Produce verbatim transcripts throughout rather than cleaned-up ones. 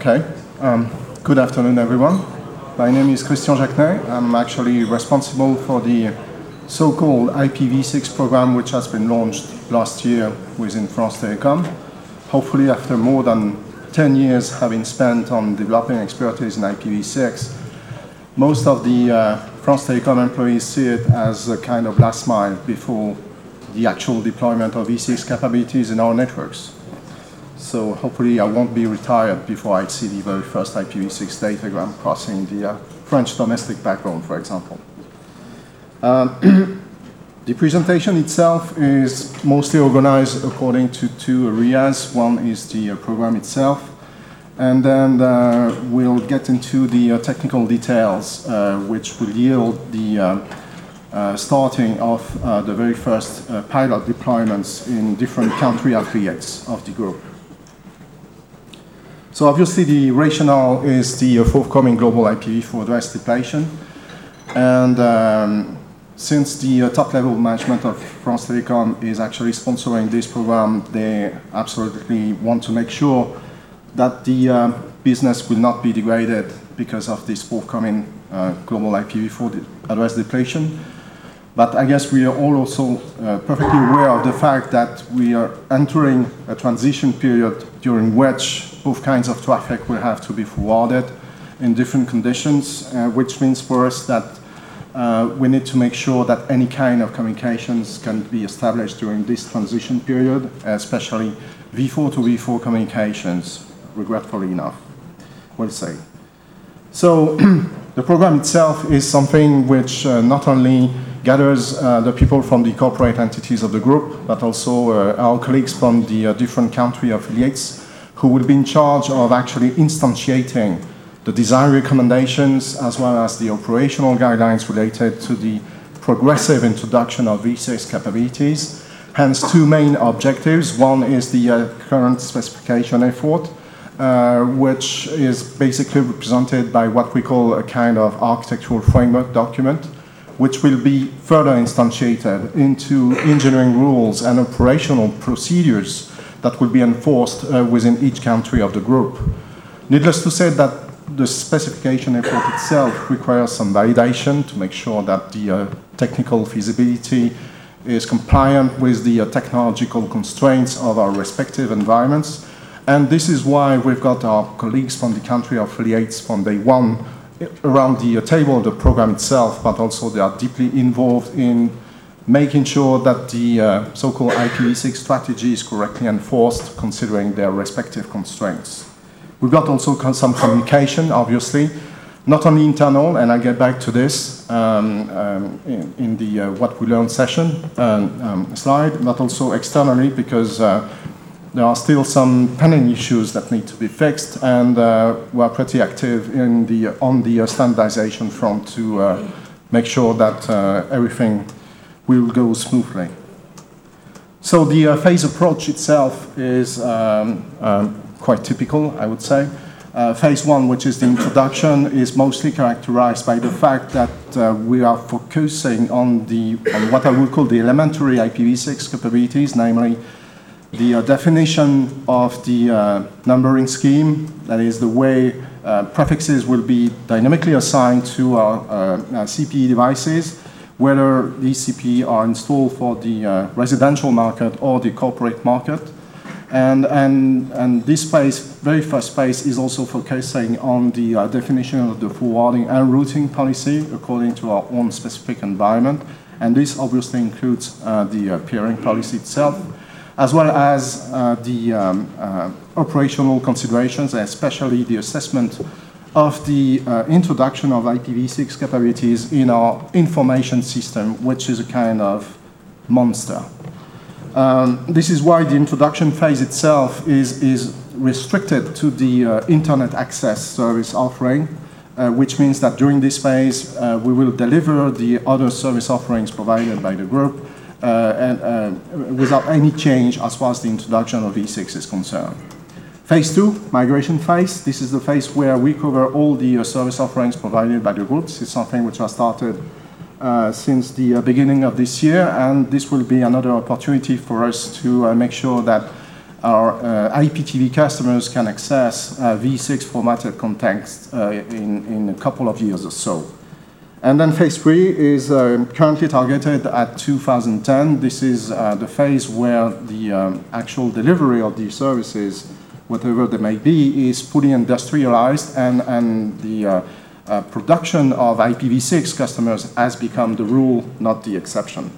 Okay. Um, good afternoon, everyone. My name is Christian Jacquenet. I'm actually responsible for the so-called I P v six program, which has been launched last year within France Telecom. Hopefully, after more than ten years having spent on developing expertise in I P v six, most of the uh, France Telecom employees see it as a kind of last mile before the actual deployment of v six capabilities in our networks. So hopefully I won't be retired before I see the very first I P v six datagram crossing the uh, French domestic backbone, for example. Um, the presentation itself is mostly organized according to two areas. One is the uh, program itself, and then uh, we'll get into the uh, technical details, uh, which will yield the uh, uh, starting of uh, the very first uh, pilot deployments in different country affiliates of the group. So obviously the rationale is the uh, forthcoming global I P v four address depletion. And um, since the uh, top-level management of France Telecom is actually sponsoring this program, they absolutely want to make sure that the uh, business will not be degraded because of this forthcoming uh, global I P v four address depletion. But I guess we are all also uh, perfectly aware of the fact that we are entering a transition period during which both kinds of traffic will have to be forwarded in different conditions, uh, which means for us that uh, we need to make sure that any kind of communications can be established during this transition period, especially v four to v four communications, regretfully enough, we'll say. So the program itself is something which uh, not only gathers uh, the people from the corporate entities of the group, but also uh, our colleagues from the uh, different country affiliates who will be in charge of actually instantiating the design recommendations as well as the operational guidelines related to the progressive introduction of v six capabilities. Hence, two main objectives. One is the uh, current specification effort, uh, which is basically represented by what we call a kind of architectural framework document, which will be further instantiated into engineering rules and operational procedures that will be enforced uh, within each country of the group. Needless to say that the specification effort itself requires some validation to make sure that the uh, technical feasibility is compliant with the uh, technological constraints of our respective environments. And this is why we've got our colleagues from the country affiliates from day one around the table of the program itself, but also they are deeply involved in making sure that the uh, so-called I P v six strategy is correctly enforced, considering their respective constraints. We've got also some communication, obviously, not only internal, and I'll get back to this um, um, in, in the uh, what we learned session um, um, slide, but also externally, because uh, there are still some pending issues that need to be fixed, and uh, we are pretty active in the, on the uh, standardization front to uh, make sure that uh, everything will go smoothly. So the uh, phase approach itself is um, um, quite typical, I would say. Uh, phase one, which is the introduction, is mostly characterized by the fact that uh, we are focusing on, the, on what I would call the elementary I P v six capabilities, namely the uh, definition of the uh, numbering scheme, that is the way uh, prefixes will be dynamically assigned to our uh, uh, C P E devices, whether these C P E are installed for the uh, residential market or the corporate market. And, and, and this phase, very first phase, is also focusing on the uh, definition of the forwarding and routing policy according to our own specific environment. And this obviously includes uh, the uh, peering policy itself, as well as uh, the um, uh, operational considerations, especially the assessment of the uh, introduction of I P v six capabilities in our information system, which is a kind of monster. Um, this is why the introduction phase itself is, is restricted to the uh, internet access service offering, uh, which means that during this phase, uh, we will deliver the other service offerings provided by the group, Uh, and uh, without any change as far as the introduction of v six is concerned. Phase two, migration phase. This is the phase where we cover all the uh, service offerings provided by the groups. It's something which has started uh, since the uh, beginning of this year, and this will be another opportunity for us to uh, make sure that our uh, I P T V customers can access uh, v six formatted context uh, in, in a couple of years or so. And then phase three is uh, currently targeted at two thousand ten. This is uh, the phase where the um, actual delivery of these services, whatever they may be, is fully industrialized, and, and the uh, uh, production of I P v six customers has become the rule, not the exception.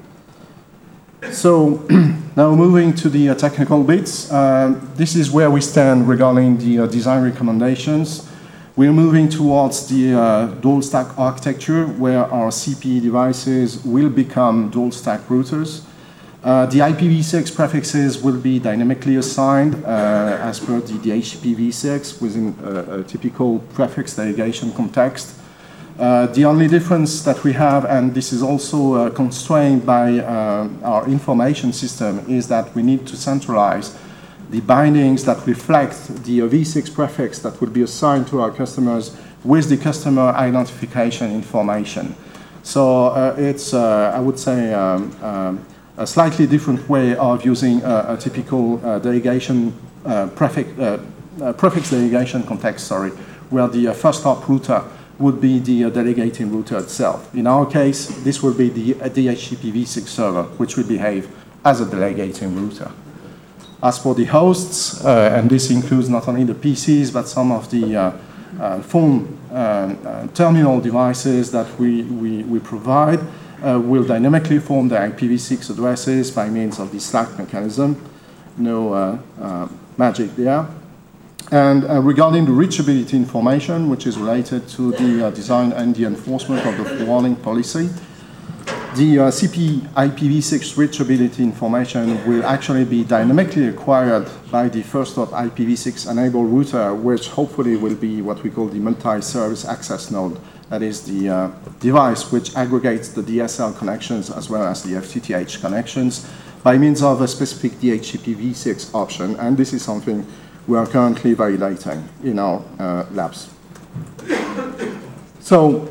So now moving to the uh, technical bits, uh, this is where we stand regarding the uh, design recommendations. We're moving towards the uh, dual stack architecture, where our C P E devices will become dual stack routers. Uh, the I P v six prefixes will be dynamically assigned uh, as per the D H C P v six within a, a typical prefix delegation context. Uh, the only difference that we have, and this is also uh, constrained by uh, our information system, is that we need to centralize the bindings that reflect the uh, v six prefix that will be assigned to our customers with the customer identification information. So uh, it's, uh, I would say, um, um, a slightly different way of using a, a typical uh, delegation uh, prefix, uh, uh, prefix delegation context, sorry, where the uh, first hop router would be the uh, delegating router itself. In our case, this will be the uh, D H C P v six server, which will behave as a delegating router. As for the hosts, uh, and this includes not only the P Cs, but some of the uh, uh, phone uh, uh, terminal devices that we, we, we provide, uh, will dynamically form the I P v six addresses by means of the Slack mechanism. No uh, uh, magic there. And uh, regarding the reachability information, which is related to the uh, design and the enforcement of the forwarding policy, the uh, C P E I P v six reachability information will actually be dynamically acquired by the first hop I P v six enabled router, which hopefully will be what we call the multi-service access node. That is the uh, device which aggregates the D S L connections as well as the F T T H connections by means of a specific D H C P v six option. And this is something we are currently validating in our uh, labs. So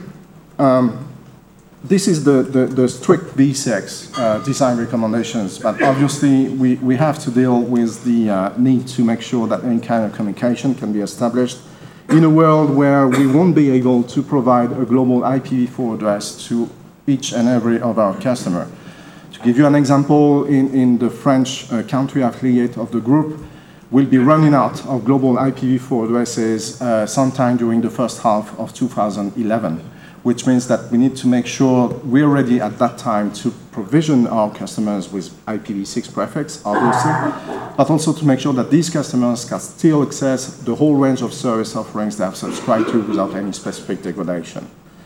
um, this is the, the, the strict v six uh, design recommendations, but obviously we, we have to deal with the uh, need to make sure that any kind of communication can be established in a world where we won't be able to provide a global I P v four address to each and every of our customer. To give you an example, in, in the French uh, country affiliate of the group, we'll be running out of global I P v four addresses uh, sometime during the first half of two thousand eleven, which means that we need to make sure we're ready at that time to provision our customers with I P v six prefix, obviously, but also to make sure that these customers can still access the whole range of service offerings they have subscribed to without any specific degradation.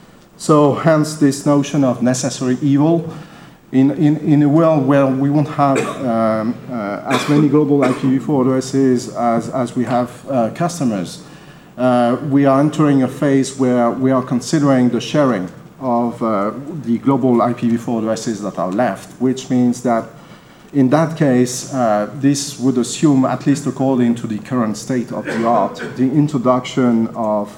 So hence this notion of necessary evil. In, in, in a world where we won't have um, uh, as many global I P v four addresses as, as we have uh, customers, uh, we are entering a phase where we are considering the sharing of uh, the global I P v four addresses that are left, which means that in that case, uh, this would assume, at least according to the current state of the art, the introduction of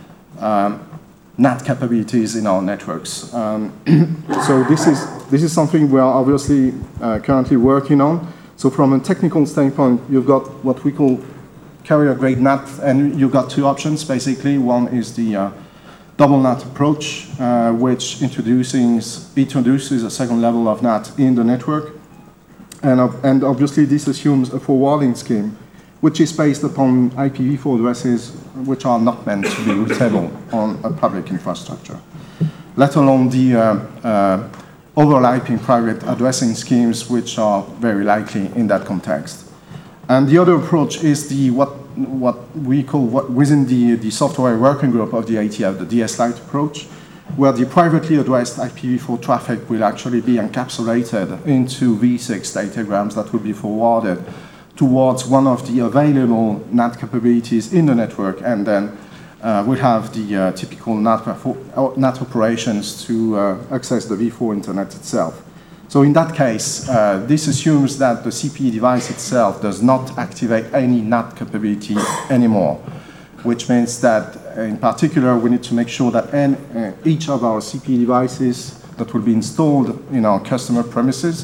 um, N A T capabilities in our networks. Um, so this is, this is something we are obviously uh, currently working on. So from a technical standpoint, you've got what we call carrier-grade N A T, and you've got two options, basically. One is the uh, double N A T approach, uh, which introduces, introduces a second level of N A T in the network. And, uh, and obviously, this assumes a forwarding scheme, which is based upon I P v four addresses which are not meant to be routable on a public infrastructure, let alone the uh, uh, overlapping private addressing schemes, which are very likely in that context. And the other approach is the what, what we call, what, within the, the software working group of the A T F, the D S Lite approach, where the privately addressed I P v four traffic will actually be encapsulated into v six datagrams that will be forwarded towards one of the available N A T capabilities in the network, and then uh, we'll have the uh, typical N A T, N A T operations to uh, access the v four internet itself. So in that case, uh, this assumes that the C P E device itself does not activate any N A T capability anymore, which means that uh, in particular we need to make sure that any, uh, each of our C P E devices that will be installed in our customer premises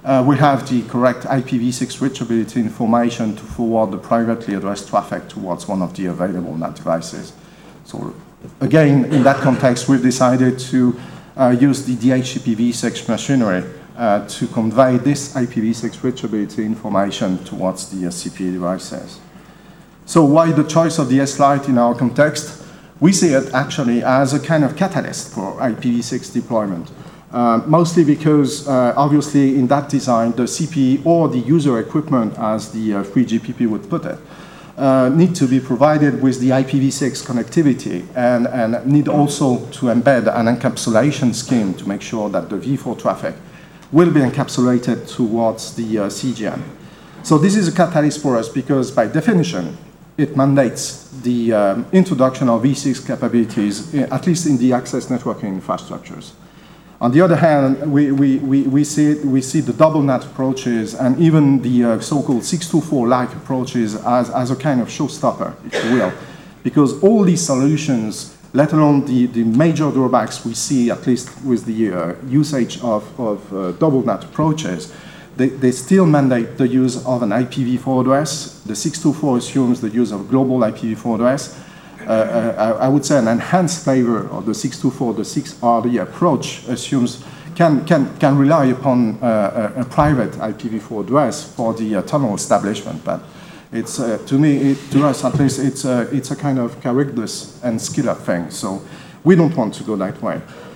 uh, we have the correct I P v six reachability information to forward the privately addressed traffic towards one of the available N A T devices. So again, in that context, we've decided to uh, use the D H C P v six machinery uh, to convey this I P v six reachability information towards the uh, C P E devices. So why the choice of the S-Lite in our context? We see it actually as a kind of catalyst for I P v six deployment. Uh, mostly because, uh, obviously, in that design, the C P E or the user equipment, as the uh, three G P P would put it, uh, need to be provided with the I P v six connectivity and, and need also to embed an encapsulation scheme to make sure that the v four traffic will be encapsulated towards the uh, C G N. So this is a catalyst for us because, by definition, it mandates the um, introduction of v six capabilities, at least in the access networking infrastructures. On the other hand, we, we, we, we, see, we see the double N A T approaches and even the uh, so-called six two four-like approaches as, as a kind of showstopper, if you will, because all these solutions, let alone the, the major drawbacks we see, at least with the uh, usage of, of uh, double N A T approaches, they, they still mandate the use of an I P v four address. The six two four assumes the use of global I P v four address. Uh, I, I would say an enhanced flavor of the six two four, the six R D approach assumes can, can, can rely upon uh, a, a private I P v four address for the uh, tunnel establishment. But it's, uh, to me, it, to us at least, it's a, it's a kind of characters and skill thing. So we don't want to go that way.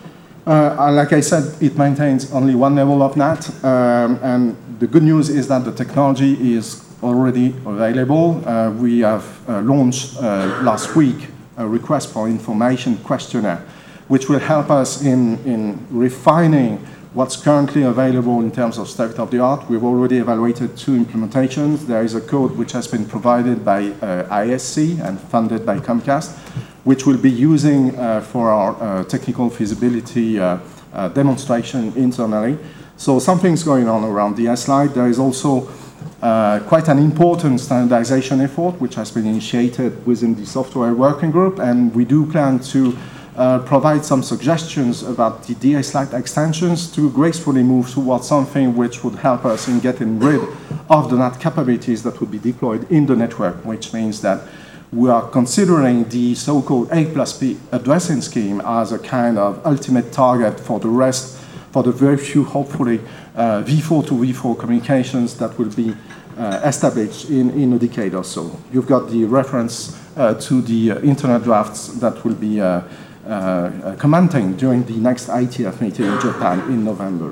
Uh, like I said, it maintains only one level of N A T. Um, and the good news is that the technology is already available. Uh, we have uh, launched uh, last week a request for information questionnaire, which will help us in, in refining what's currently available in terms of state of the art. We've already evaluated two implementations. There is a code which has been provided by uh, I S C and funded by Comcast, which we'll be using uh, for our uh, technical feasibility uh, uh, demonstration internally. So something's going on around the S-Lite. There is also Uh, quite an important standardization effort which has been initiated within the software working group, and we do plan to uh, provide some suggestions about the D S-Lite extensions to gracefully move towards something which would help us in getting rid of the N A T capabilities that would be deployed in the network, which means that we are considering the so-called A plus P addressing scheme as a kind of ultimate target for the rest, for the very few, hopefully, uh, v four to v four communications that will be uh, established in, in a decade or so. You've got the reference uh, to the uh, internet drafts that will be uh, uh, commenting during the next I T F meeting in Japan in November.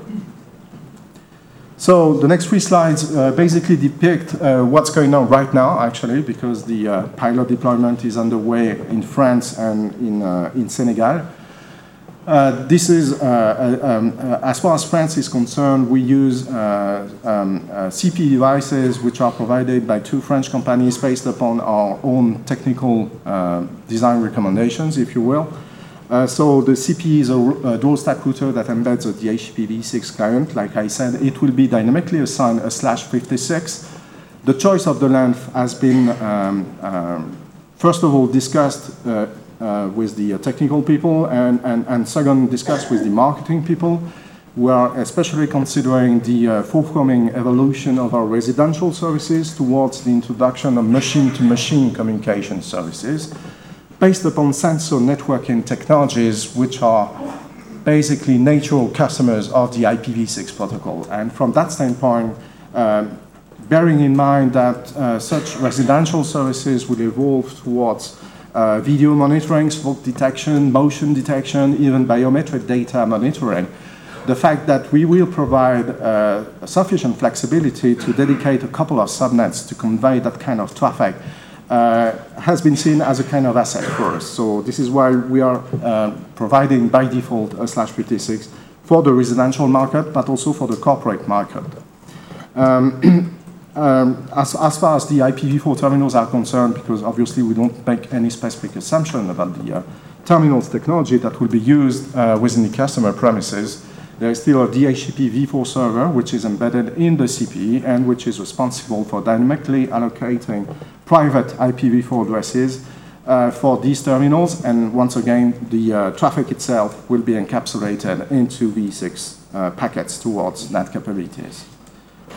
So the next three slides uh, basically depict uh, what's going on right now, actually, because the uh, pilot deployment is underway in France and in, uh, in Senegal. Uh, this is, uh, uh, um, uh, as far as France is concerned, we use uh, um, uh, C P E devices which are provided by two French companies based upon our own technical uh, design recommendations, if you will. Uh, so the C P E is a, a dual stack router that embeds a D H C P v six client. Like I said, it will be dynamically assigned a slash fifty-six. The choice of the length has been, um, um, first of all, discussed uh, Uh, with the uh, technical people, and, and, and second, discussed with the marketing people. We are especially considering the uh, forthcoming evolution of our residential services towards the introduction of machine-to-machine communication services based upon sensor networking technologies, which are basically natural customers of the I P v six protocol. And from that standpoint, um, bearing in mind that uh, such residential services will evolve towards Uh, video monitoring, smoke detection, motion detection, even biometric data monitoring. The fact that we will provide uh, sufficient flexibility to dedicate a couple of subnets to convey that kind of traffic uh, has been seen as a kind of asset for us. So this is why we are uh, providing by default a slash fifty-six for the residential market, but also for the corporate market. Um, Um, as, as far as the I P v four terminals are concerned, because obviously we don't make any specific assumption about the uh, terminals technology that will be used uh, within the customer premises, there is still a D H C P v four server which is embedded in the C P E and which is responsible for dynamically allocating private I P v four addresses uh, for these terminals. And once again, the uh, traffic itself will be encapsulated into v six uh, packets towards N A T capabilities.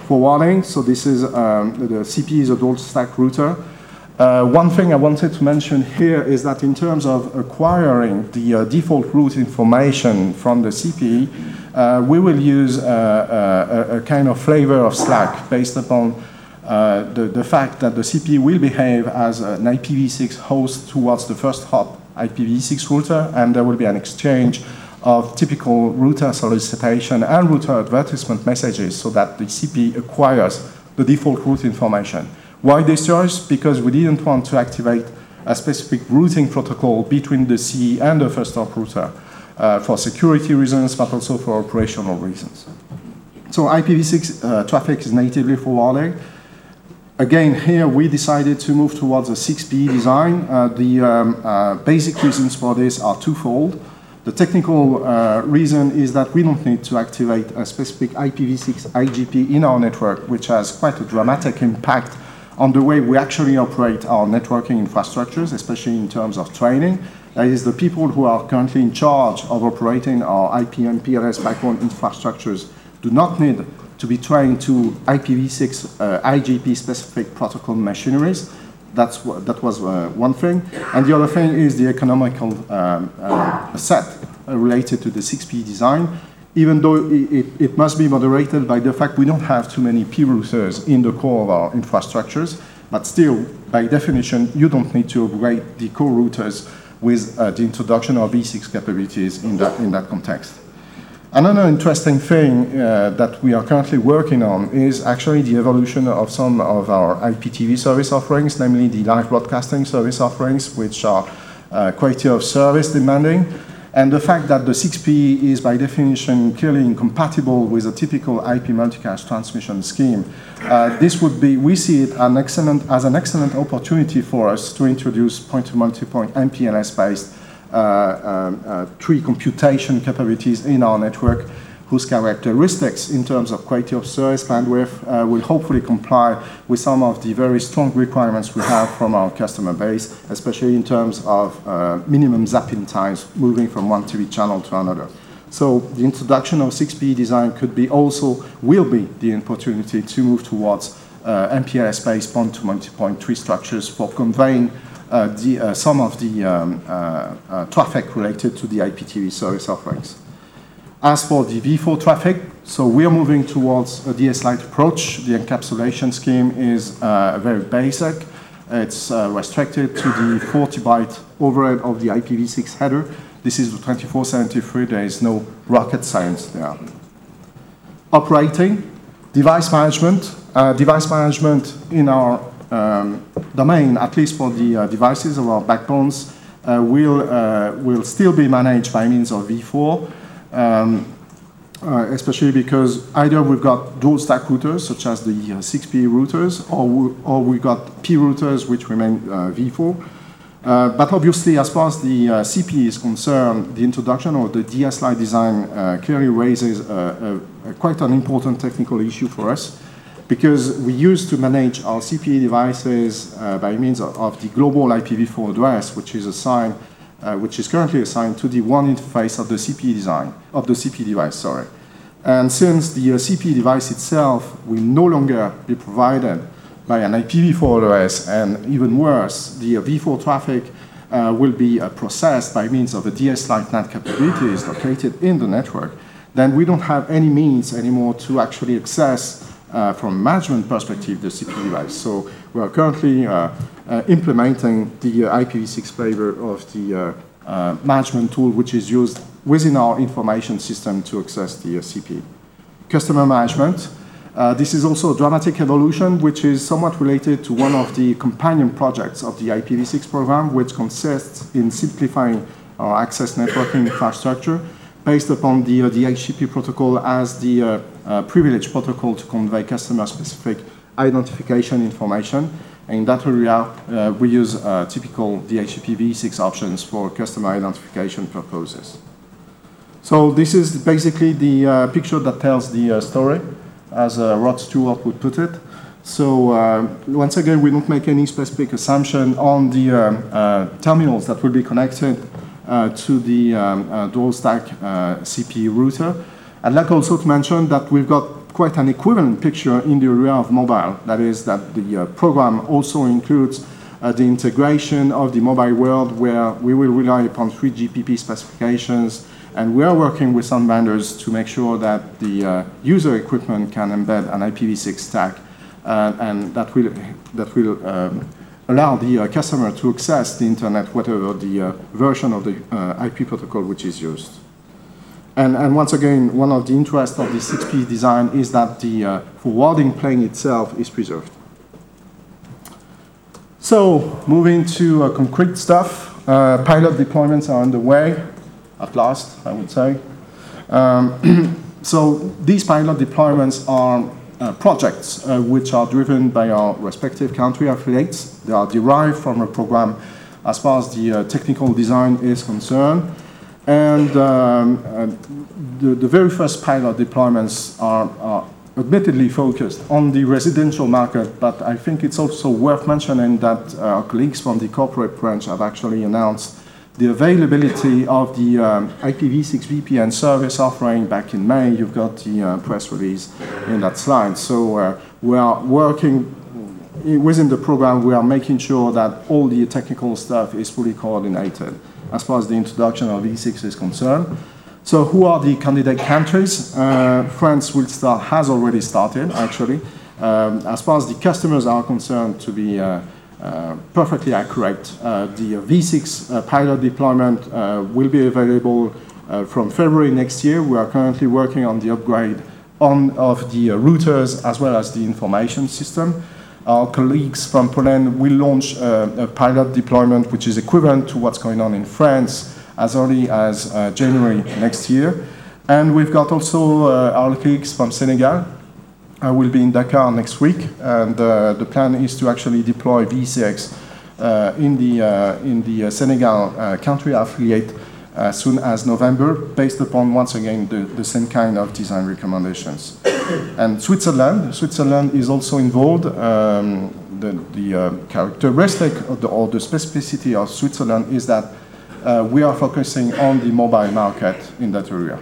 forwarding. So this is um, the C P is a dual stack router. Uh, one thing I wanted to mention here is that in terms of acquiring the uh, default route information from the C P, uh, we will use uh, a, a kind of flavor of Slack based upon uh, the, the fact that the C P will behave as an I P v six host towards the first hop I P v six router, and there will be an exchange of typical router solicitation and router advertisement messages so that the C P acquires the default route information. Why this choice? Because we didn't want to activate a specific routing protocol between the C E and the first hop router uh, for security reasons, but also for operational reasons. So I P v six uh, traffic is natively forwarded. Again, here we decided to move towards a six P E design. Uh, the um, uh, basic reasons for this are twofold. The technical uh, reason is that we don't need to activate a specific I P v six I G P in our network, which has quite a dramatic impact on the way we actually operate our networking infrastructures, especially in terms of training. That is, the people who are currently in charge of operating our I P M P L S backbone infrastructures do not need to be trained to I P v six uh, I G P specific protocol machineries. That's what, that was uh, one thing. And the other thing is the economical um, uh, set uh, related to the six P design. Even though it, it, it must be moderated by the fact we don't have too many P routers in the core of our infrastructures, but still, by definition, you don't need to upgrade the core routers with uh, the introduction of v six capabilities in that, in that context. Another interesting thing uh, that we are currently working on is actually the evolution of some of our I P T V service offerings, namely the live broadcasting service offerings, which are uh, quality of service demanding. And the fact that the six P is by definition clearly incompatible with a typical I P multicast transmission scheme, uh, this would be, we see it an excellent, as an excellent opportunity for us to introduce point-to-multipoint M P L S-based uh, um, uh, tree computation capabilities in our network, whose characteristics in terms of quality of service bandwidth uh, will hopefully comply with some of the very strong requirements we have from our customer base, especially in terms of uh, minimum zapping times moving from one T V channel to another. So the introduction of six P design could be also, will be the opportunity to move towards uh, M P L S-based point-to-multipoint tree structures for conveying uh, the, uh, some of the um, uh, uh, traffic related to the I P T V service offerings. As for the v four traffic, so we are moving towards a D S-Lite approach. The encapsulation scheme is uh, very basic. It's uh, restricted to the forty byte overhead of the I P v six header. This is the twenty-four seventy-three. There is no rocket science there. Operating, device management. Uh, device management in our um, domain, at least for the uh, devices of our backbones, uh, will, uh, will still be managed by means of v four. Um, uh, especially because either we've got dual stack routers, such as the uh, six P routers, or, we, or we've got P routers, which remain uh, v four. Uh, but obviously, as far as the uh, C P is concerned, the introduction of the D S-Lite design uh, clearly raises a, a, a quite an important technical issue for us, because we used to manage our C P E devices uh, by means of, of the global I P v four address, which is assigned Uh, which is currently assigned to the one interface of the C P design, of the C P device, sorry. And since the uh, C P device itself will no longer be provided by an I P v four address, and even worse, the uh, v four traffic uh, will be uh, processed by means of the D S-Lite N A T capabilities located in the network, then we don't have any means anymore to actually access, uh, from a management perspective, the C P device. So we are currently uh, Uh, implementing the uh, I P v six flavor of the uh, uh, management tool, which is used within our information system to access the uh, C P. Customer management. Uh, this is also a dramatic evolution, which is somewhat related to one of the companion projects of the I P v six program, which consists in simplifying our access networking infrastructure based upon the uh, D H C P protocol as the uh, uh, privileged protocol to convey customer-specific identification information. In that area, uh, we use uh, typical D H C P v six options for customer identification purposes. So this is basically the uh, picture that tells the uh, story, as uh, Rod Stewart would put it. So uh, once again, we don't make any specific assumption on the um, uh, terminals that will be connected uh, to the um, uh, dual stack uh, C P router. I'd like also to mention that we've got quite an equivalent picture in the area of mobile. That is, that the uh, program also includes uh, the integration of the mobile world, where we will rely upon three G P P specifications, and we are working with some vendors to make sure that the uh, user equipment can embed an I P v six stack, uh, and that will, that will um, allow the uh, customer to access the internet, whatever the uh, version of the uh, I P protocol which is used. And, and once again, one of the interests of the six P design is that the uh, forwarding plane itself is preserved. So, moving to uh, concrete stuff, uh, pilot deployments are underway, at last, I would say. Um, so, these pilot deployments are uh, projects uh, which are driven by our respective country affiliates. They are derived from a program as far as the uh, technical design is concerned. And um, uh, the, the very first pilot deployments are, are admittedly focused on the residential market, but I think it's also worth mentioning that uh, our colleagues from the corporate branch have actually announced the availability of the um, I P v six V P N service offering back in May. You've got the uh, press release in that slide. So uh, we are working within the program, we are making sure that all the technical stuff is fully coordinated as far as the introduction of v six is concerned. So who are the candidate countries? Uh, France will start, has already started, actually. Um, as far as the customers are concerned, to be uh, uh, perfectly accurate, uh, the v six uh, pilot deployment uh, will be available uh, from February next year. We are currently working on the upgrade on, of the uh, routers as well as the information system. Our colleagues from Poland will launch uh, a pilot deployment which is equivalent to what's going on in France as early as uh, January next year. And we've got also uh, our colleagues from Senegal. I will be in Dakar next week, and uh, the plan is to actually deploy v six uh, in the, uh, in the uh, Senegal uh, country affiliate as soon as November, based upon, once again, the, the same kind of design recommendations. And Switzerland, Switzerland is also involved. Um, the the uh, characteristic of the, or the specificity of Switzerland is that uh, we are focusing on the mobile market in that area.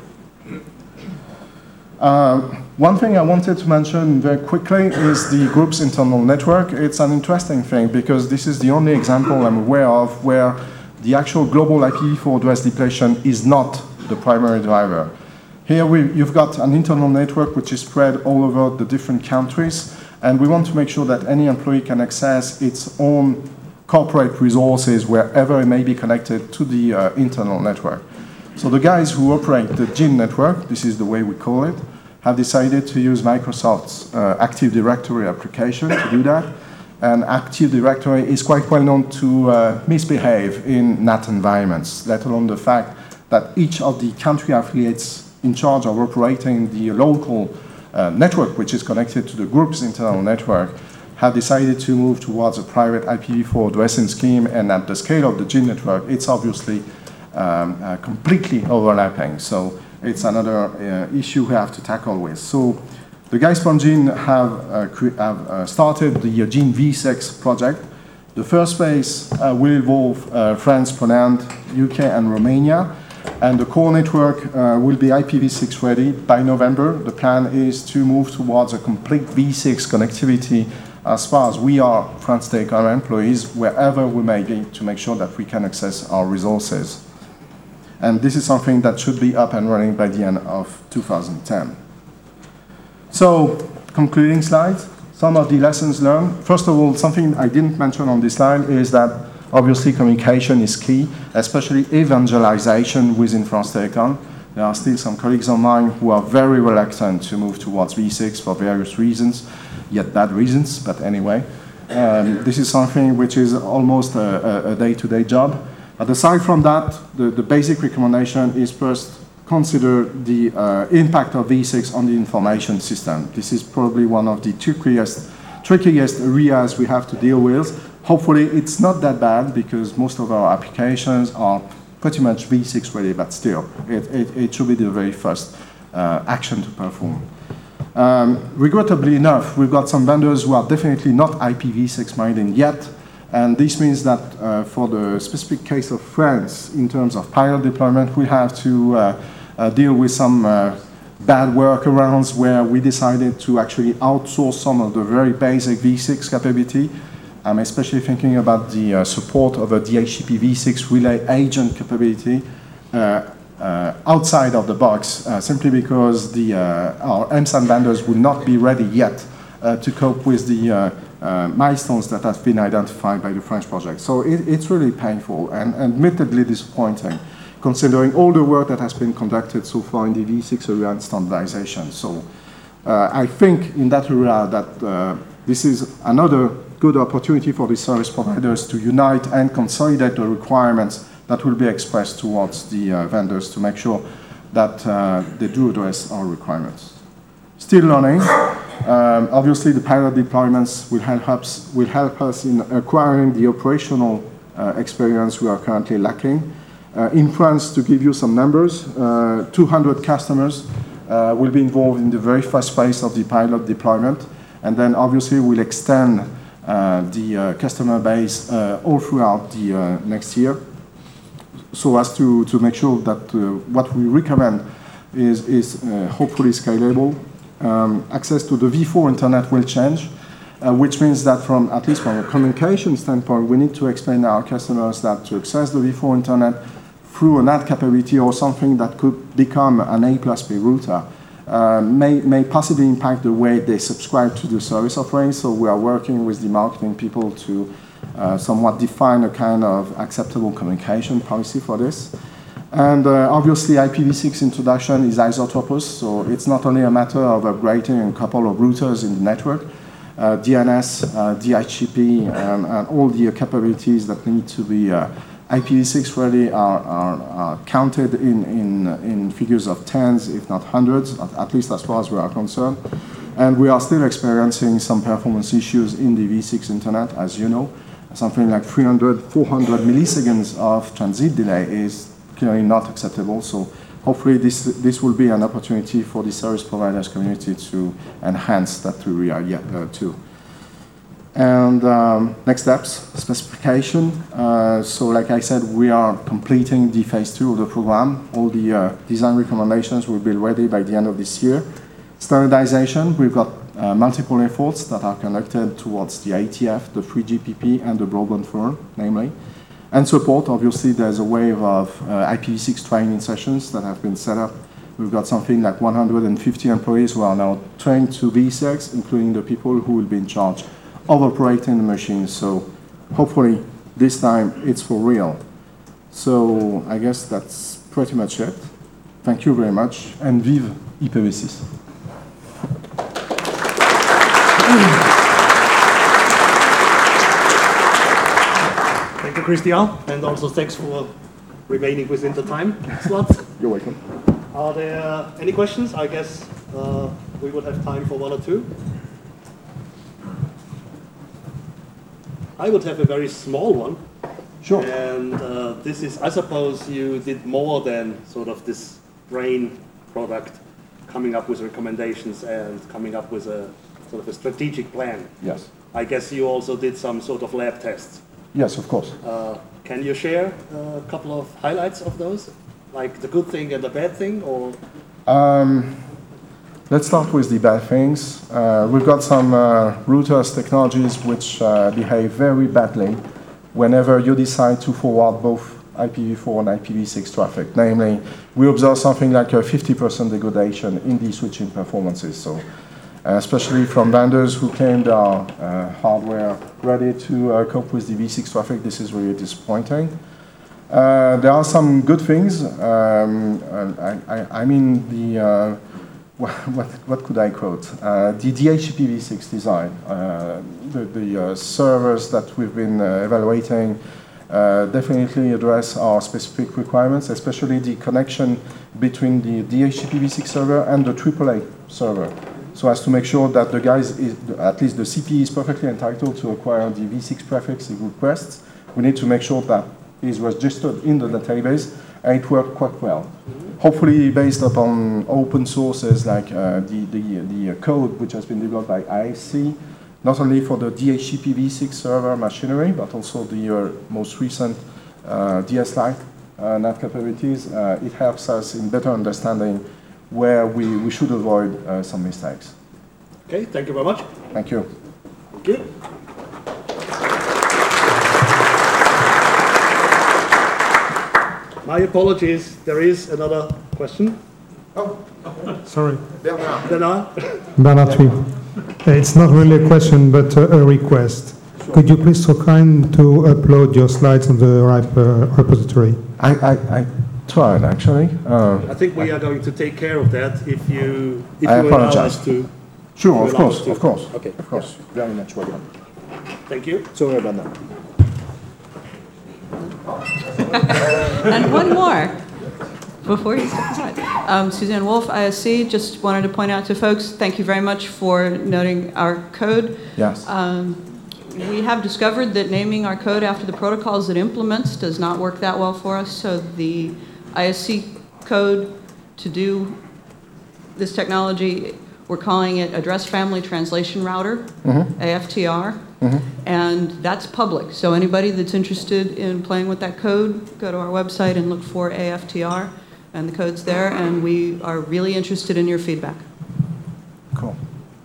Uh, one thing I wanted to mention very quickly is the group's internal network. It's an interesting thing because this is the only example I'm aware of where the actual global I P v four address depletion is not the primary driver. Here we, you've got an internal network which is spread all over the different countries, and we want to make sure that any employee can access its own corporate resources wherever it may be connected to the uh, internal network. So the guys who operate the G I N network, this is the way we call it, have decided to use Microsoft's uh, Active Directory application to do that. And Active Directory is quite well known to uh, misbehave in N A T environments, let alone the fact that each of the country affiliates in charge of operating the local uh, network, which is connected to the group's internal network, have decided to move towards a private I P v four addressing scheme, and at the scale of the G I N network, it's obviously um, uh, completely overlapping. So it's another uh, issue we have to tackle with. So the guys from G I N have, uh, have uh, started the uh, G I N v six project. The first phase uh, will involve uh, France, Poland, U K, and Romania. And the core network uh, will be I P v six ready by November. The plan is to move towards a complete v six connectivity as far as we are France Telecom employees, wherever we may be, to make sure that we can access our resources. And this is something that should be up and running by the end of two thousand ten. So, concluding slides, some of the lessons learned. First of all, something I didn't mention on this slide is that obviously communication is key, especially evangelization within France Telecom. There are still some colleagues of mine who are very reluctant to move towards v six for various reasons, yet bad reasons, but anyway. Um, this is something which is almost a day-to-day job. But aside from that, the, the basic recommendation is first consider the uh, impact of v six on the information system. This is probably one of the trickiest, trickiest areas we have to deal with. Hopefully it's not that bad because most of our applications are pretty much v six ready, but still, it, it, it should be the very first uh, action to perform. Um, regrettably enough, we've got some vendors who are definitely not I P v six minded yet, and this means that uh, for the specific case of France, in terms of pilot deployment, we have to uh, uh, deal with some uh, bad workarounds where we decided to actually outsource some of the very basic V six capability. I'm especially thinking about the uh, support of a D H C P V six relay agent capability uh, uh, outside of the box, uh, simply because the, uh, our M S A N vendors would not be ready yet uh, to cope with the uh, uh, milestones that have been identified by the French project. So it, it's really painful and admittedly disappointing, considering all the work that has been conducted so far in the V six area and standardization. So uh, I think in that area that uh, this is another good opportunity for the service providers to unite and consolidate the requirements that will be expressed towards the uh, vendors to make sure that uh, they do address our requirements. Still learning. Um, obviously, the pilot deployments will help us, will help us in acquiring the operational uh, experience we are currently lacking. Uh, in France, to give you some numbers, uh, two hundred customers uh, will be involved in the very first phase of the pilot deployment, and then obviously we'll extend uh, the uh, customer base uh, all throughout the uh, next year, so as to, to make sure that uh, what we recommend is, is uh, hopefully scalable. Um, access to the V four internet will change, uh, which means that from, at least from a communication standpoint, we need to explain to our customers that to access the V four internet through an ad capability or something that could become an A plus B router uh, may, may possibly impact the way they subscribe to the service offering. So we are working with the marketing people to uh, somewhat define a kind of acceptable communication policy for this. And uh, obviously I P v six introduction is isotopos, so it's not only a matter of upgrading a couple of routers in the network, uh, D N S, uh, D H C P, and, and all the capabilities that need to be uh, I P v six ready are, are, are counted in, in, in figures of tens, if not hundreds, at, at least as far as we are concerned. And we are still experiencing some performance issues in the V six internet, as you know. Something like three hundred, four hundred milliseconds of transit delay is clearly not acceptable. So hopefully this, this will be an opportunity for the service providers community to enhance that area yet, uh, too. And um, next steps, specification. Uh, so like I said, we are completing the phase two of the program. All the uh, design recommendations will be ready by the end of this year. Standardization, we've got uh, multiple efforts that are conducted towards the A T F, the three G P P, and the broadband forum, namely. And support, obviously, there's a wave of uh, I P v six training sessions that have been set up. We've got something like one hundred fifty employees who are now trained to V six, including the people who will be in charge of operating the machine. So hopefully this time it's for real. So I guess that's pretty much it. Thank you very much, and vive I P v six. Thank you, Christian, and also thanks for remaining within the time slot. You're welcome. Are there any questions? I guess uh, we would have time for one or two. I would have a very small one. Sure. And uh, this is, I suppose you did more than sort of this brain product, coming up with recommendations and coming up with a sort of a strategic plan. Yes. I guess you also did some sort of lab tests. Yes, of course. Uh, can you share a couple of highlights of those? Like the good thing and the bad thing, or? Um, let's start with the bad things. Uh, we've got some uh, routers technologies which uh, behave very badly whenever you decide to forward both I P v four and I P v six traffic. Namely, we observe something like a fifty percent degradation in the switching performances. So, uh, especially from vendors who claim their uh, hardware ready to uh, cope with the V six traffic, this is really disappointing. Uh, there are some good things. Um, I, I, I mean, the uh, what, what, what could I quote? Uh, the D H C P v six design, uh, the, the uh, servers that we've been uh, evaluating uh, definitely address our specific requirements, especially the connection between the D H C P v six server and the triple A server, so as to make sure that the guys, is, at least the C P E is perfectly entitled to acquire the V six prefix it requests. We need to make sure that it is registered in the database, and it worked quite well. Mm-hmm. Hopefully based upon open sources like uh, the, the, the code which has been developed by I S C, not only for the D H C P v six server machinery, but also the uh, most recent uh, D S Lite uh, N A T capabilities. Uh, it helps us in better understanding where we, we should avoid uh, some mistakes. Okay, thank you very much. Thank you. Thank you. My apologies, there is another question. Oh, Sorry. Bernard. Bernard? Bernard Thuy. It's not really a question, but a, a request. Sure. Could you please so kind to upload your slides on the RIPE uh, repository? I, I, I tried, actually. Uh, I think we are going to take care of that if you, if I you allow apologize. us to. Sure, of allow course, us to. of course. Okay. Of course. Very much welcome. Thank you. Sorry about that. And one more before you step aside. Um, Suzanne Wolf, I S C, just wanted to point out to folks, thank you very much for noting our code. Yes. Um, we have discovered that naming our code after the protocols it implements does not work that well for us, so the I S C code to do this technology, we're calling it Address Family Translation Router, mm-hmm. A F T R. Mm-hmm. And that's public, so anybody that's interested in playing with that code, go to our website and look for A F T R, and the code's there, and we are really interested in your feedback. Cool.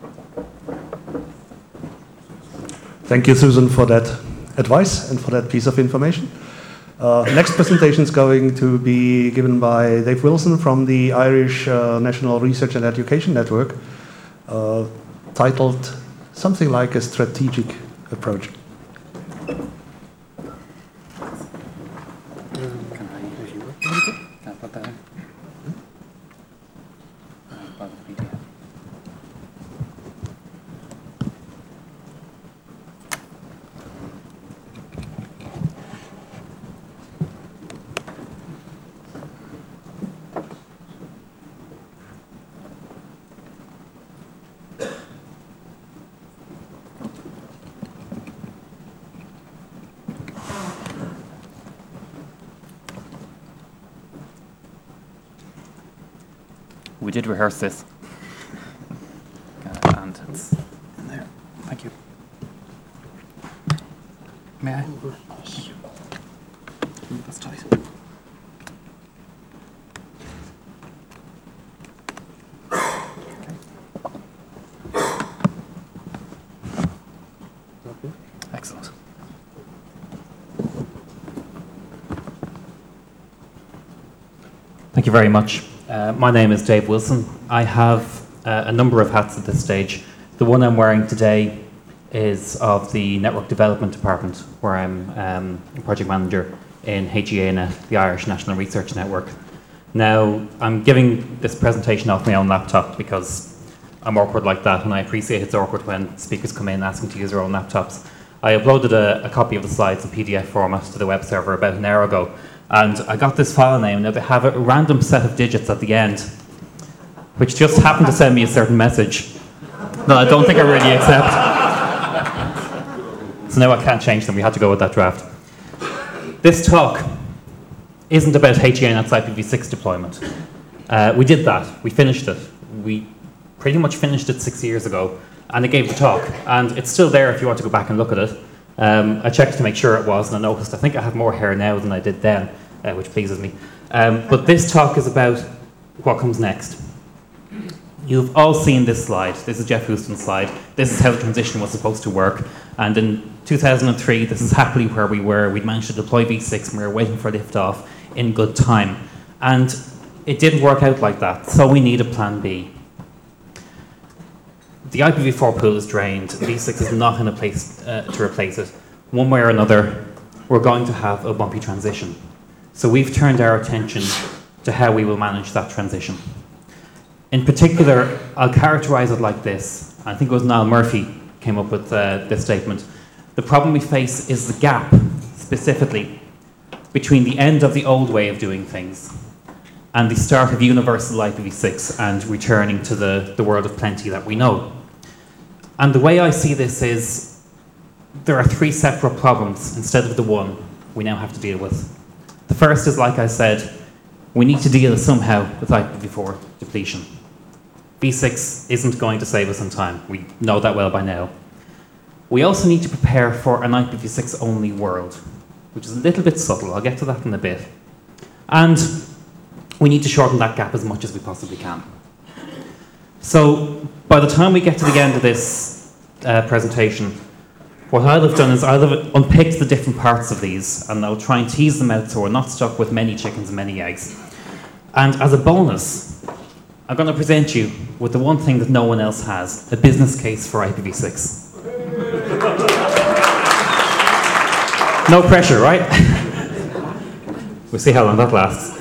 Thank you, Susan, for that advice and for that piece of information. Uh, next presentation is going to be given by Dave Wilson from the Irish uh, National Research and Education Network, uh, titled something like a strategic approach. We did rehearse this. Uh, and it's in there. Thank you. May I? That's tight. Okay. Excellent. Thank you very much. Uh, my name is Dave Wilson. I have uh, a number of hats at this stage. The one I'm wearing today is of the Network Development Department, where I'm um, a project manager in H E A Net, the Irish National Research Network. Now, I'm giving this presentation off my own laptop because I'm awkward like that, and I appreciate it's awkward when speakers come in asking to use their own laptops. I uploaded a, a copy of the slides in P D F format to the web server about an hour ago, and I got this file name. Now, they have a random set of digits at the end, which just happened to send me a certain message that I don't think I really accept. So now I can't change them. We had to go with that draft. This talk isn't about H E A Net's I P v six deployment. Uh, we did that. We finished it. We pretty much finished it six years ago, and I gave the talk. And it's still there if you want to go back and look at it. Um, I checked to make sure it was, and I noticed I think I have more hair now than I did then, uh, which pleases me. Um, but this talk is about what comes next. You've all seen this slide. This is Jeff Houston's slide. This is how the transition was supposed to work. And in two thousand three, this is happily where we were. We'd managed to deploy v six, and we were waiting for liftoff in good time. And it didn't work out like that, so we need a plan B. The I P v four pool is drained. v six is not in a place uh, to replace it. One way or another, we're going to have a bumpy transition. So we've turned our attention to how we will manage that transition. In particular, I'll characterize it like this. I think it was Niall Murphy came up with uh, this statement. The problem we face is the gap, specifically, between the end of the old way of doing things and the start of universal I P v six and returning to the, the world of plenty that we know. And the way I see this is there are three separate problems instead of the one we now have to deal with. The first is, like I said, we need to deal somehow with I P v four depletion. v six isn't going to save us in time. We know that well by now. We also need to prepare for an I P v six only world, which is a little bit subtle. I'll get to that in a bit. And we need to shorten that gap as much as we possibly can. So by the time we get to the end of this uh, presentation, what I'll have done is I'll have unpicked the different parts of these, and I'll try and tease them out so we're not stuck with many chickens and many eggs. And as a bonus, I'm going to present you with the one thing that no one else has, a business case for I P v six. No pressure, right? We'll see how long that lasts.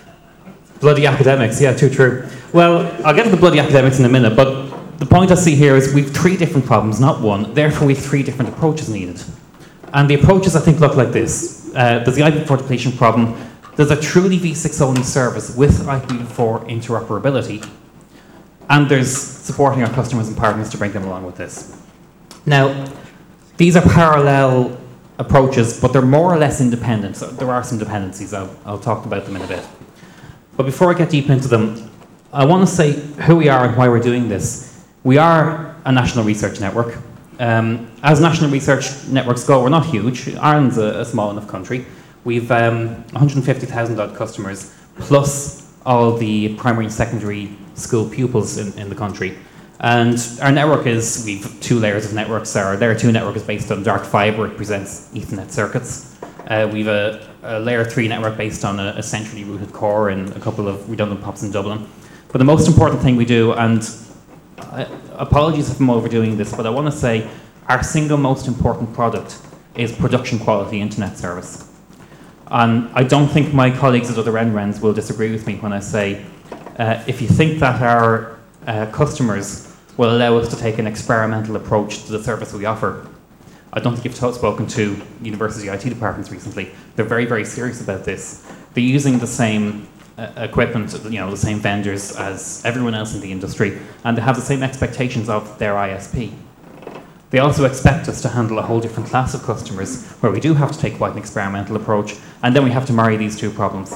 Bloody academics, yeah, too true. Well, I'll get to the bloody academics in a minute, but the point I see here is we've three different problems, not one. Therefore, we have three different approaches needed. And the approaches, I think, look like this. Uh, there's the I P v four depletion problem. There's a truly v six only service with I P v four interoperability. And there's supporting our customers and partners to bring them along with this. Now, these are parallel approaches, but they're more or less independent. So there are some dependencies. I'll, I'll talk about them in a bit. But before I get deep into them, I want to say who we are and why we're doing this. We are a national research network. Um, as national research networks go, we're not huge. Ireland's a, a small enough country. We've um, one hundred fifty thousand odd customers, plus all the primary and secondary school pupils in, in the country. And our network is, we've two layers of networks. Our layer two network is based on dark fibre, it presents Ethernet circuits. Uh, we've a, a layer three network based on a, a centrally routed core and a couple of redundant pops in Dublin. But the most important thing we do, and uh, apologies if I'm overdoing this, but I want to say our single most important product is production quality internet service. And I don't think my colleagues at other N R E Ns will disagree with me when I say, uh, if you think that our uh, customers will allow us to take an experimental approach to the service we offer, I don't think you've t- spoken to university I T departments recently. They're very, very serious about this. They're using the same uh, equipment, you know, the same vendors as everyone else in the industry, and they have the same expectations of their I S P. They also expect us to handle a whole different class of customers where we do have to take quite an experimental approach, and then we have to marry these two problems.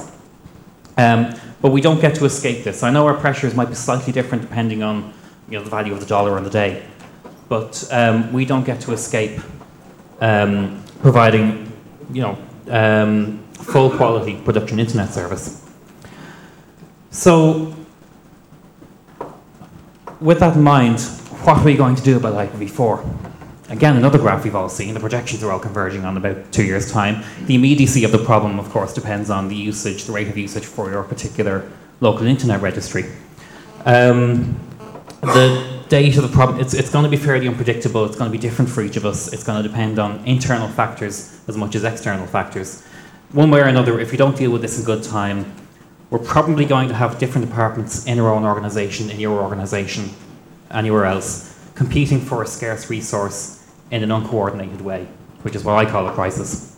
Um, but we don't get to escape this. I know our pressures might be slightly different depending on, you know, the value of the dollar on the day, but um, we don't get to escape um, providing, you know, um, full quality production internet service. So, with that in mind, what are we going to do about I P v four? Again, another graph we've all seen. The projections are all converging on about two years' time. The immediacy of the problem, of course, depends on the usage, the rate of usage for your particular local internet registry. Um, the date of the problem, it's, it's going to be fairly unpredictable. It's going to be different for each of us. It's going to depend on internal factors as much as external factors. One way or another, if we don't deal with this in good time, we're probably going to have different departments in our own organisation, in your organisation, anywhere else, competing for a scarce resource in an uncoordinated way, which is what I call a crisis.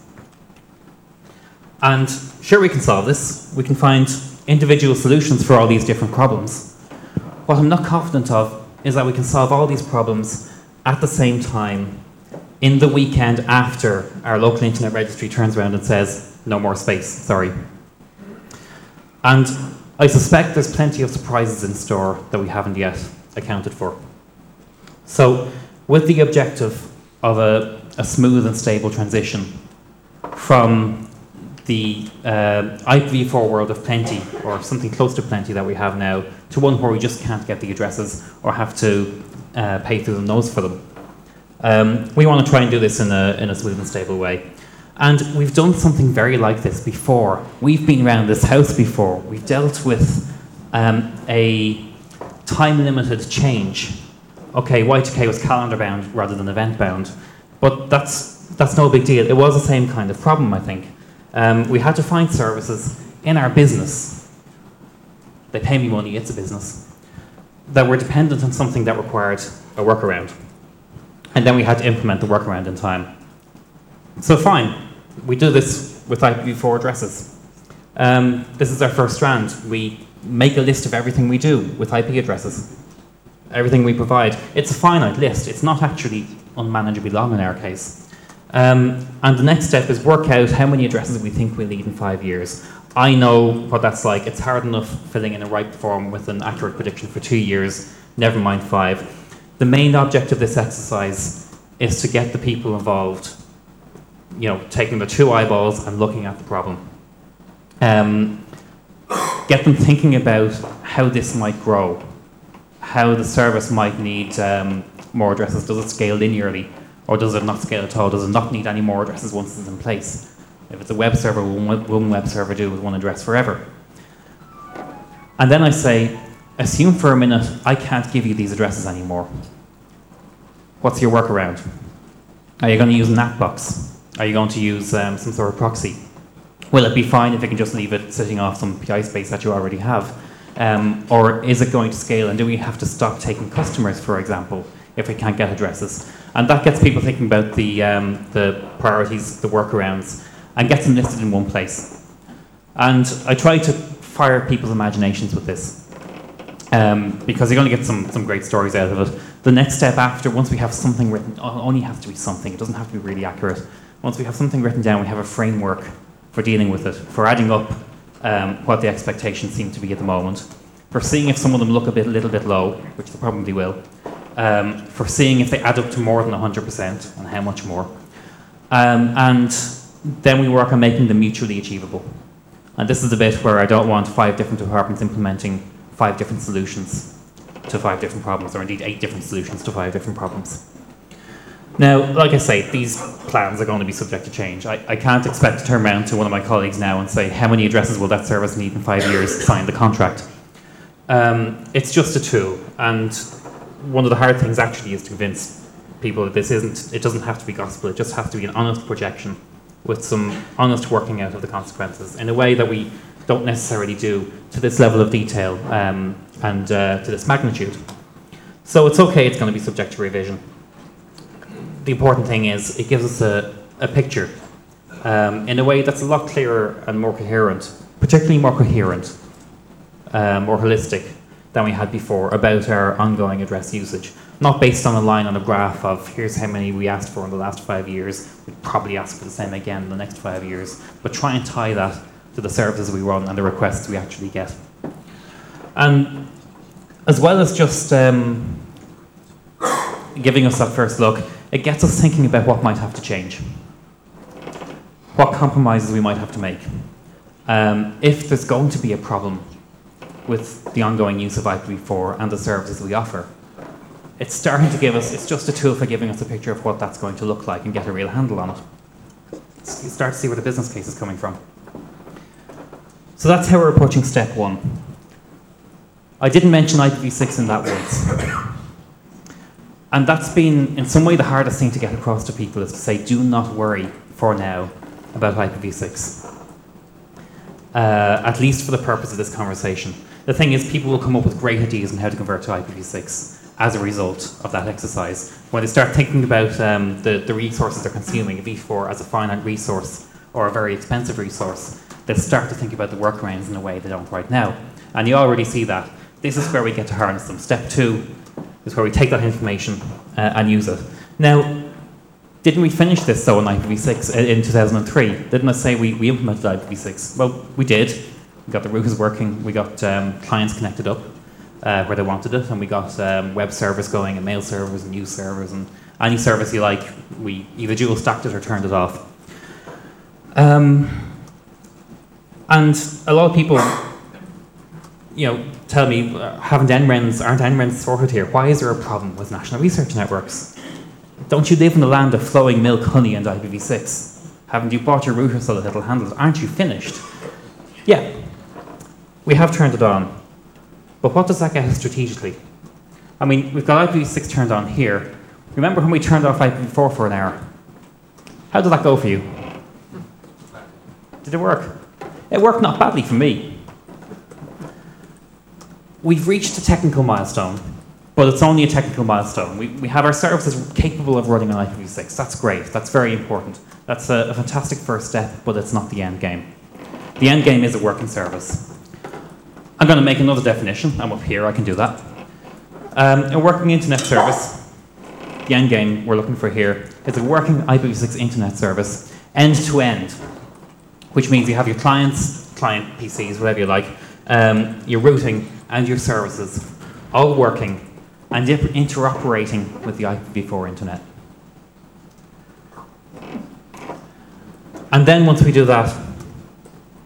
And sure, we can solve this. We can find individual solutions for all these different problems. What I'm not confident of is that we can solve all these problems at the same time in the weekend after our local internet registry turns around and says, no more space, sorry. And I suspect there's plenty of surprises in store that we haven't yet accounted for. So, with the objective of a, a smooth and stable transition from the uh, I P v four world of plenty, or something close to plenty that we have now, to one where we just can't get the addresses or have to uh, pay through the nose for them. Um, we want to try and do this in a, in a smooth and stable way. And we've done something very like this before. We've been around this house before. We've dealt with um, a time-limited change. Okay, Y two K was calendar-bound rather than event-bound, but that's, that's no big deal. It was the same kind of problem, I think. Um, we had to find services in our business, they pay me money, it's a business, that were dependent on something that required a workaround. And then we had to implement the workaround in time. So fine, we do this with I P v four addresses. Um, this is our first strand. We make a list of everything we do with I P addresses. Everything we provide. It's a finite list. It's not actually unmanageably long in our case. Um, and the next step is work out how many addresses we think we'll need in five years. I know what that's like. It's hard enough filling in a right form with an accurate prediction for two years, never mind five. The main object of this exercise is to get the people involved, you know, taking the two eyeballs and looking at the problem. Um, get them thinking about how this might grow, how the service might need um, more addresses. Does it scale linearly, or does it not scale at all? Does it not need any more addresses once it's in place? If it's a web server, will one, one web server do with one address forever? And then I say, assume for a minute, I can't give you these addresses anymore. What's your workaround? Are you going to use NatBox? Are you going to use um, some sort of proxy? Will it be fine if you can just leave it sitting off some P I space that you already have? Um, or is it going to scale, and do we have to stop taking customers, for example, if we can't get addresses? And that gets people thinking about the, um, the priorities, the workarounds, and gets them listed in one place. And I try to fire people's imaginations with this, um, because you're going to get some, some great stories out of it. The next step after, once we have something written, only has to be something, it doesn't have to be really accurate. Once we have something written down, we have a framework for dealing with it, for adding up um, what the expectations seem to be at the moment, for seeing if some of them look a bit, little bit low, which they probably will, um, for seeing if they add up to more than one hundred percent, and how much more. Um, and then we work on making them mutually achievable. And this is the bit where I don't want five different departments implementing five different solutions to five different problems, or indeed eight different solutions to five different problems. Now, like I say, these plans are going to be subject to change. I, I can't expect to turn around to one of my colleagues now and say, how many addresses will that service need in five years to sign the contract? Um, it's just a tool, and one of the hard things actually is to convince people that this isn't, it doesn't have to be gospel, it just has to be an honest projection with some honest working out of the consequences in a way that we don't necessarily do to this level of detail um, and uh, to this magnitude. So it's okay, it's going to be subject to revision. The important thing is it gives us a, a picture um, in a way that's a lot clearer and more coherent, particularly more coherent, uh, more holistic than we had before about our ongoing address usage. Not based on a line on a graph of here's how many we asked for in the last five years, we'd probably ask for the same again in the next five years, but try and tie that to the services we run and the requests we actually get. And as well as just um, giving us that first look, it gets us thinking about what might have to change, what compromises we might have to make. Um, if there's going to be a problem with the ongoing use of I P v four and the services we offer, it's starting to give us, it's just a tool for giving us a picture of what that's going to look like and get a real handle on it. You start to see where the business case is coming from. So that's how we're approaching step one. I didn't mention I P v six in that once. And that's been, in some way, the hardest thing to get across to people is to say, do not worry for now about I P v six. Uh, at least for the purpose of this conversation. The thing is, people will come up with great ideas on how to convert to I P v six as a result of that exercise. When they start thinking about um, the, the resources they're consuming, v four as a finite resource or a very expensive resource, they'll start to think about the workarounds in a way they don't right now. And you already see that. This is where we get to harness them. Step two is where we take that information uh, and use it. Now, didn't we finish this though in I P v six in two thousand three? Didn't I say we, we implemented I P v six? Well, we did. We got the routers working, we got um, clients connected up uh, where they wanted it, and we got um, web servers going, and mail servers, and news servers, and any service you like. We either dual stacked it or turned it off. Um, and a lot of people, you know, tell me, uh, haven't N R E Ns, aren't N R E Ns sorted here? Why is there a problem with national research networks? Don't you live in the land of flowing milk, honey, and I P v six? Haven't you bought your router so that it'll handle it? Aren't you finished? Yeah, we have turned it on. But what does that get us strategically? I mean, we've got I P v six turned on here. Remember when we turned off I P v four for an hour? How did that go for you? Did it work? It worked not badly for me. We've reached a technical milestone, but it's only a technical milestone. We, we have our services capable of running on I P v six. That's great. That's very important. That's a, a fantastic first step, but it's not the end game. The end game is a working service. I'm going to make another definition. I'm up here. I can do that. Um, a working internet service, the end game we're looking for here, is a working I P v six internet service, end to end, which means you have your clients, client P Cs, whatever you like, um, your routing and your services all working and interoperating with the I P v four internet. And then once we do that,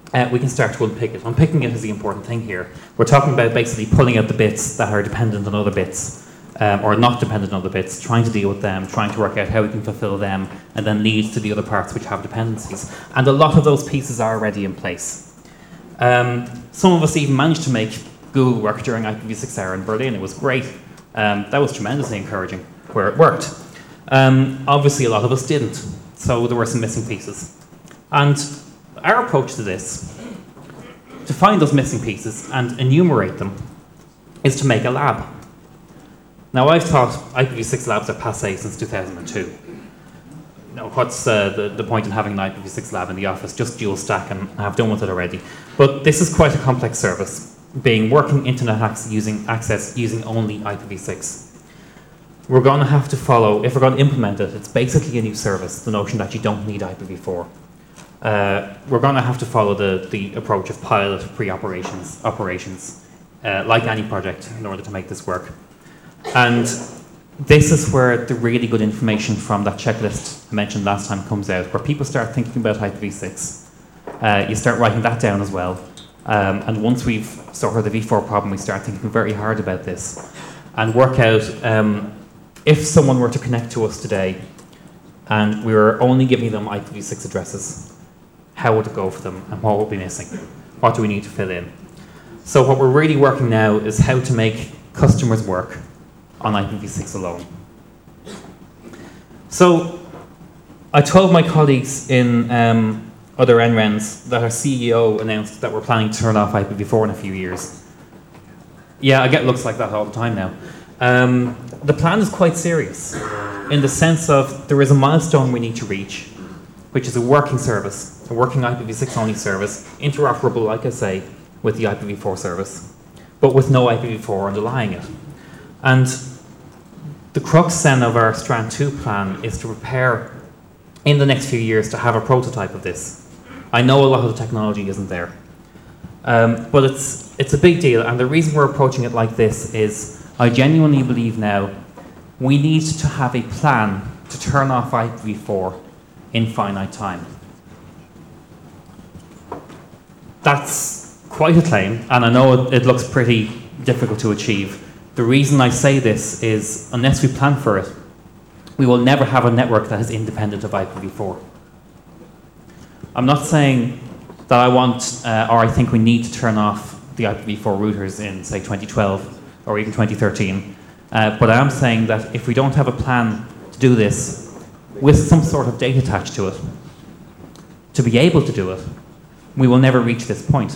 uh, we can start to unpick it. Unpicking it is the important thing here. We're talking about basically pulling out the bits that are dependent on other bits, um, or not dependent on other bits, trying to deal with them, trying to work out how we can fulfill them, and then leads to the other parts which have dependencies. And a lot of those pieces are already in place. Um, some of us even managed to make Google work during I P v six hour in Berlin. It was great. Um, that was tremendously encouraging where it worked. Um, obviously, a lot of us didn't, so there were some missing pieces. And our approach to this, to find those missing pieces and enumerate them, is to make a lab. Now, I've taught I P v six labs at passé since two thousand two. Now, what's uh, the, the point in having an I P v six lab in the office? Just dual stack, and I've done with it already. But this is quite a complex service, being working internet access using, access using only I P v six. We're going to have to follow, if we're going to implement it, it's basically a new service, the notion that you don't need I P v four. Uh, we're going to have to follow the, the approach of pilot pre-operations, operations, uh, like any project, in order to make this work. And this is where the really good information from that checklist I mentioned last time comes out, where people start thinking about I P v six. Uh, you start writing that down as well. Um, and once we've sorted the v four problem, we start thinking very hard about this and work out um, if someone were to connect to us today and we were only giving them I P v six addresses, how would it go for them and what would be missing? What do we need to fill in? So what we're really working now is how to make customers work on I P v six alone. So I told my colleagues in um, other N R E Ns that our C E O announced that we're planning to turn off I P v four in a few years. Yeah, I get looks like that all the time now. Um, the plan is quite serious in the sense of there is a milestone we need to reach, which is a working service, a working I P v six only service, interoperable, like I say, with the I P v four service, but with no I P v four underlying it. And the crux then of our Strand two plan is to prepare in the next few years to have a prototype of this. I know a lot of the technology isn't there, um, but it's, it's a big deal, and the reason we're approaching it like this is I genuinely believe now we need to have a plan to turn off I P v four in finite time. That's quite a claim, and I know it, it looks pretty difficult to achieve. The reason I say this is unless we plan for it, we will never have a network that is independent of I P v four. I'm not saying that I want uh, or I think we need to turn off the I P v four routers in, say, twenty twelve or even twenty thirteen, uh, but I am saying that if we don't have a plan to do this with some sort of data attached to it, to be able to do it, we will never reach this point.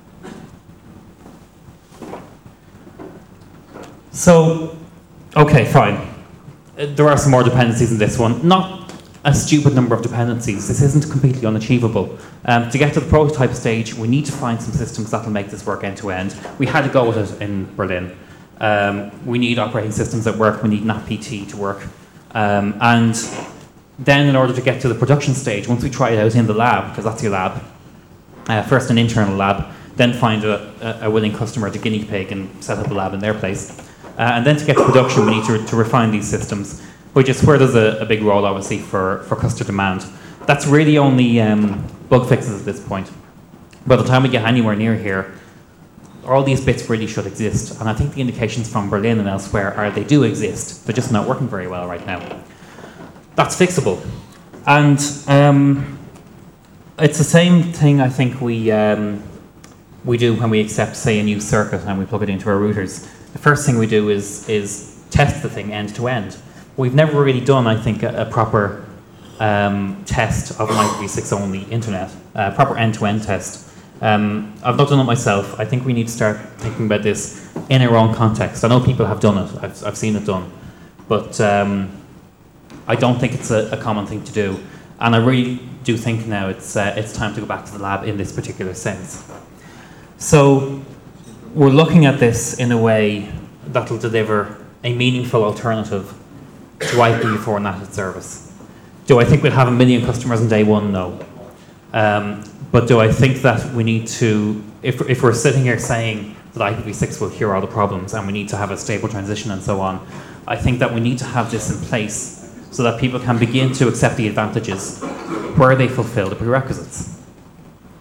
So, okay, fine. There are some more dependencies in this one. Not a stupid number of dependencies. This isn't completely unachievable. Um, to get to the prototype stage, we need to find some systems that will make this work end to end. We had to go with it in Berlin. Um, we need operating systems that work. We need N A P P T to work. Um, and then in order to get to the production stage, once we try it out in the lab, because that's your lab, uh, first an internal lab, then find a, a willing customer, the guinea pig, and set up a lab in their place. Uh, and then to get to production, we need to, to refine these systems, which is where there's a, a big role, obviously, for, for customer demand. That's really only um, bug fixes at this point. By the time we get anywhere near here, all these bits really should exist. And I think the indications from Berlin and elsewhere are they do exist. They're just not working very well right now. That's fixable. And um, it's the same thing I think we, um, we do when we accept, say, a new circuit and we plug it into our routers. The first thing we do is, is test the thing end to end. We've never really done, I think, a, a proper um, test of an I P v six only internet, a proper end-to-end test. Um, I've not done it myself. I think we need to start thinking about this in our own context. I know people have done it. I've, I've seen it done. But um, I don't think it's a, a common thing to do. And I really do think now it's, uh, it's time to go back to the lab in this particular sense. So we're looking at this in a way that will deliver a meaningful alternative to I P v four N A T service. Do I think we'll have a million customers on day one? No. Um, but do I think that we need to, if, if we're sitting here saying that I P v six will cure all the problems and we need to have a stable transition and so on, I think that we need to have this in place so that people can begin to accept the advantages where they fulfill the prerequisites.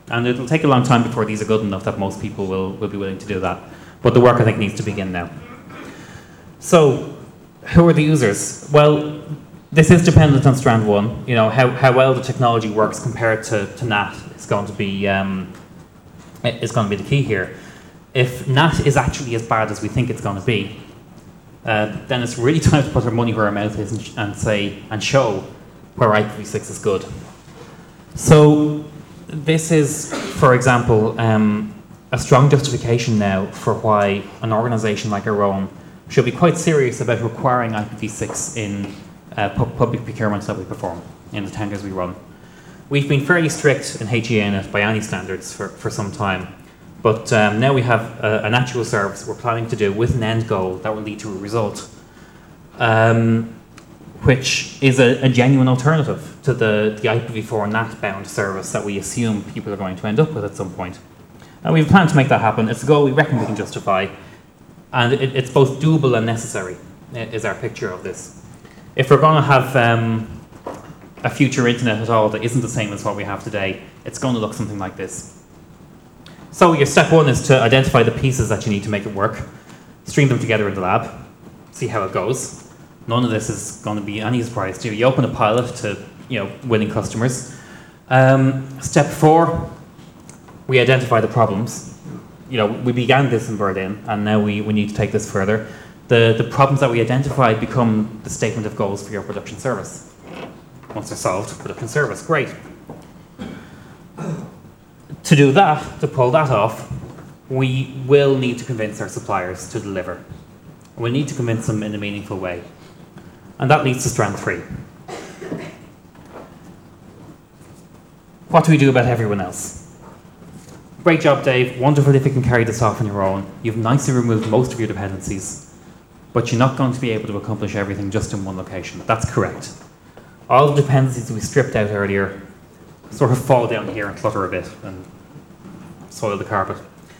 And it'll take a long time before these are good enough that most people will, will be willing to do that. But the work, I think, needs to begin now. So, who are the users? Well, this is dependent on strand one. You know, how, how well the technology works compared to, to N A T is going to be um, is going to be the key here. If N A T is actually as bad as we think it's going to be, uh, then it's really time to put our money where our mouth is and, and say and show where I P v six is good. So this is, for example, um, a strong justification now for why an organisation like our own should be quite serious about requiring I P v six in uh, pu public procurements that we perform, in the tenders we run. We've been fairly strict in H E A N I T by any standards for, for some time, but um, now we have uh, an actual service we're planning to do with an end goal that will lead to a result, um, which is a, a genuine alternative to the, the I P v four N A T-bound service that we assume people are going to end up with at some point. And we've planned to make that happen. It's a goal we reckon we can justify, and it, it's both doable and necessary, is our picture of this. If we're going to have um, a future internet at all that isn't the same as what we have today, it's going to look something like this. So your step one is to identify the pieces that you need to make it work, stream them together in the lab, see how it goes. None of this is going to be any surprise to you. You open a pilot to, you know, winning customers. Um, step four, we identify the problems. You know, we began this in Berlin, and now we, we need to take this further. The, the problems that we identified become the statement of goals for your production service. Once they're solved, production service, great. To do that, to pull that off, we will need to convince our suppliers to deliver. We'll need to convince them in a meaningful way. And that leads to strand three. What do we do about everyone else? Great job, Dave. Wonderful if you can carry this off on your own. You've nicely removed most of your dependencies, but you're not going to be able to accomplish everything just in one location. That's correct. All the dependencies we stripped out earlier sort of fall down here and clutter a bit and soil the carpet.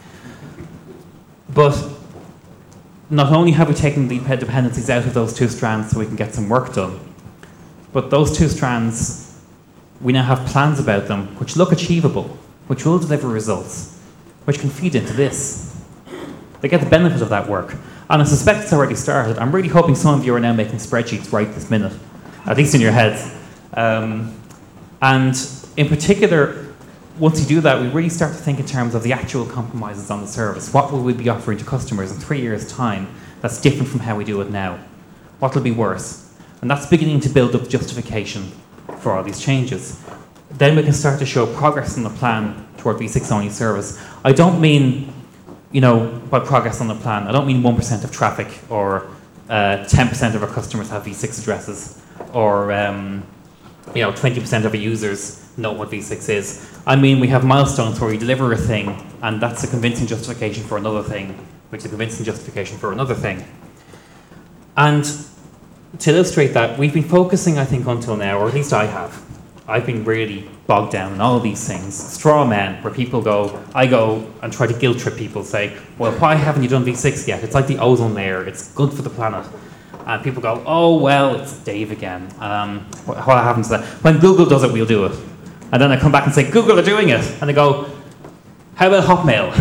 But not only have we taken the dependencies out of those two strands so we can get some work done, but those two strands, we now have plans about them which look achievable, which will deliver results, which can feed into this. They get the benefit of that work. And I suspect it's already started. I'm really hoping some of you are now making spreadsheets right this minute, at least in your heads. Um, and in particular, once you do that, we really start to think in terms of the actual compromises on the service. What will we be offering to customers in three years' time that's different from how we do it now? What will be worse? And that's beginning to build up justification for all these changes. Then we can start to show progress on the plan toward v six only service. I don't mean, you know, by progress on the plan, I don't mean one percent of traffic or uh, ten percent of our customers have v six addresses or um, you know, twenty percent of our users know what v six is. I mean, we have milestones where we deliver a thing, and that's a convincing justification for another thing, which is a convincing justification for another thing. And to illustrate that, we've been focusing, I think, until now, or at least I have, I've been really bogged down in all of these things. Straw men, where people go, I go and try to guilt trip people, say, well, why haven't you done v six yet? It's like the ozone layer, it's good for the planet. And people go, oh, well, it's Dave again. Um, what, what happens to that? When Google does it, we'll do it. And then I come back and say, Google are doing it. And they go, how about Hotmail?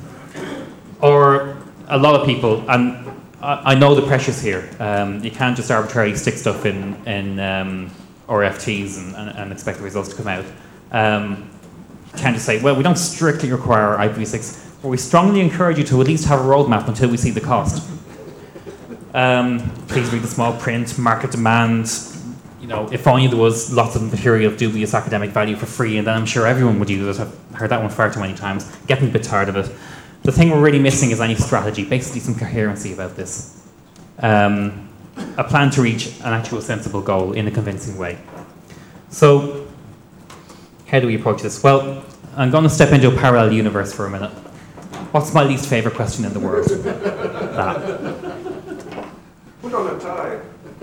Or a lot of people, and I, I know the pressures here. Um, you can't just arbitrarily stick stuff in, in um, R F Ts and, and, and expect the results to come out. Um, you can't just say, well, we don't strictly require I P v six, but we strongly encourage you to at least have a roadmap until we see the cost. Um, please read the small print, market demand. You know, if only there was lots of material of dubious academic value for free, and then I'm sure everyone would use it. I've heard that one far too many times. Getting a bit tired of it. The thing we're really missing is any strategy, basically some coherency about this. Um, a plan to reach an actual sensible goal in a convincing way. So, how do we approach this? Well, I'm going to step into a parallel universe for a minute. What's my least favourite question in the world? That. Put on a tie.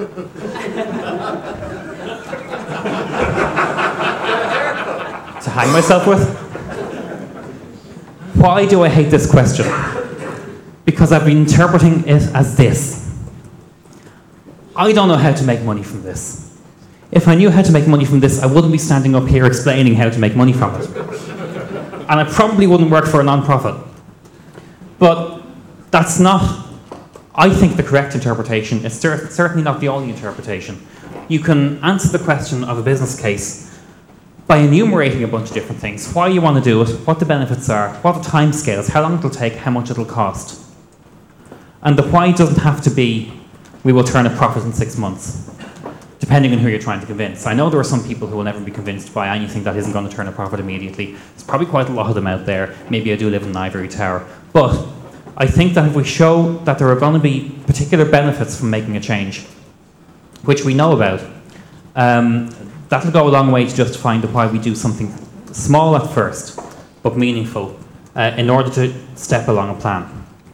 To hang myself with? Why do I hate this question? Because I've been interpreting it as this. I don't know how to make money from this. If I knew how to make money from this, I wouldn't be standing up here explaining how to make money from it. and it probably wouldn't work for a non-profit. But that's not, I think, the correct interpretation. It's cer- certainly not the only interpretation. You can answer the question of a business case by enumerating a bunch of different things. Why you want to do it, what the benefits are, what the time scales, how long it'll take, how much it'll cost. And the why doesn't have to be, we will turn a profit in six months, depending on who you're trying to convince. I know there are some people who will never be convinced by anything that isn't going to turn a profit immediately. There's probably quite a lot of them out there. Maybe I do live in an ivory tower. But I think that if we show that there are going to be particular benefits from making a change, which we know about, um, that'll go a long way to justifying the why we do something small at first, but meaningful, uh, in order to step along a plan.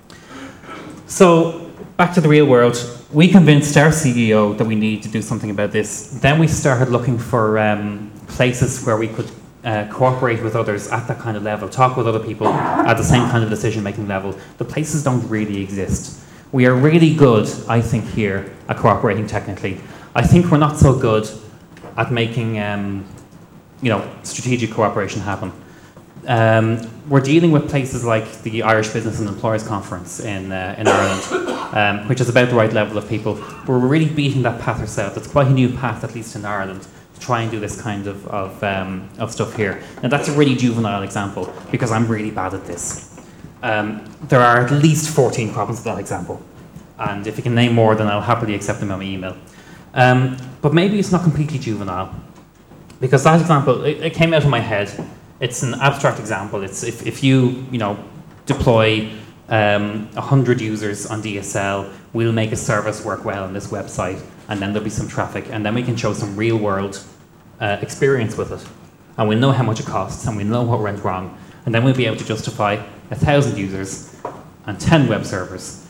So, back to the real world. We convinced our C E O that we need to do something about this. Then we started looking for um, places where we could uh, cooperate with others at that kind of level, talk with other people at the same kind of decision-making level. The places don't really exist. We are really good, I think, here at cooperating technically. I think we're not so good at making, um, you know, strategic cooperation happen. Um, we're dealing with places like the Irish Business and Employers Conference in uh, in Ireland, um, which is about the right level of people. But we're really beating that path ourselves. It's quite a new path, at least in Ireland, to try and do this kind of of, um, of stuff here. And that's a really juvenile example because I'm really bad at this. Um, there are at least fourteen problems with that example, and if you can name more, then I'll happily accept them on my email. Um, but maybe it's not completely juvenile, because that example, it, it came out of my head. It's an abstract example. It's if, if you, you know, deploy um, one hundred users on D S L, we'll make a service work well on this website, and then there'll be some traffic, and then we can show some real world uh, experience with it. And we'll know how much it costs, and we'll know what went wrong, and then we'll be able to justify one thousand users and ten web servers.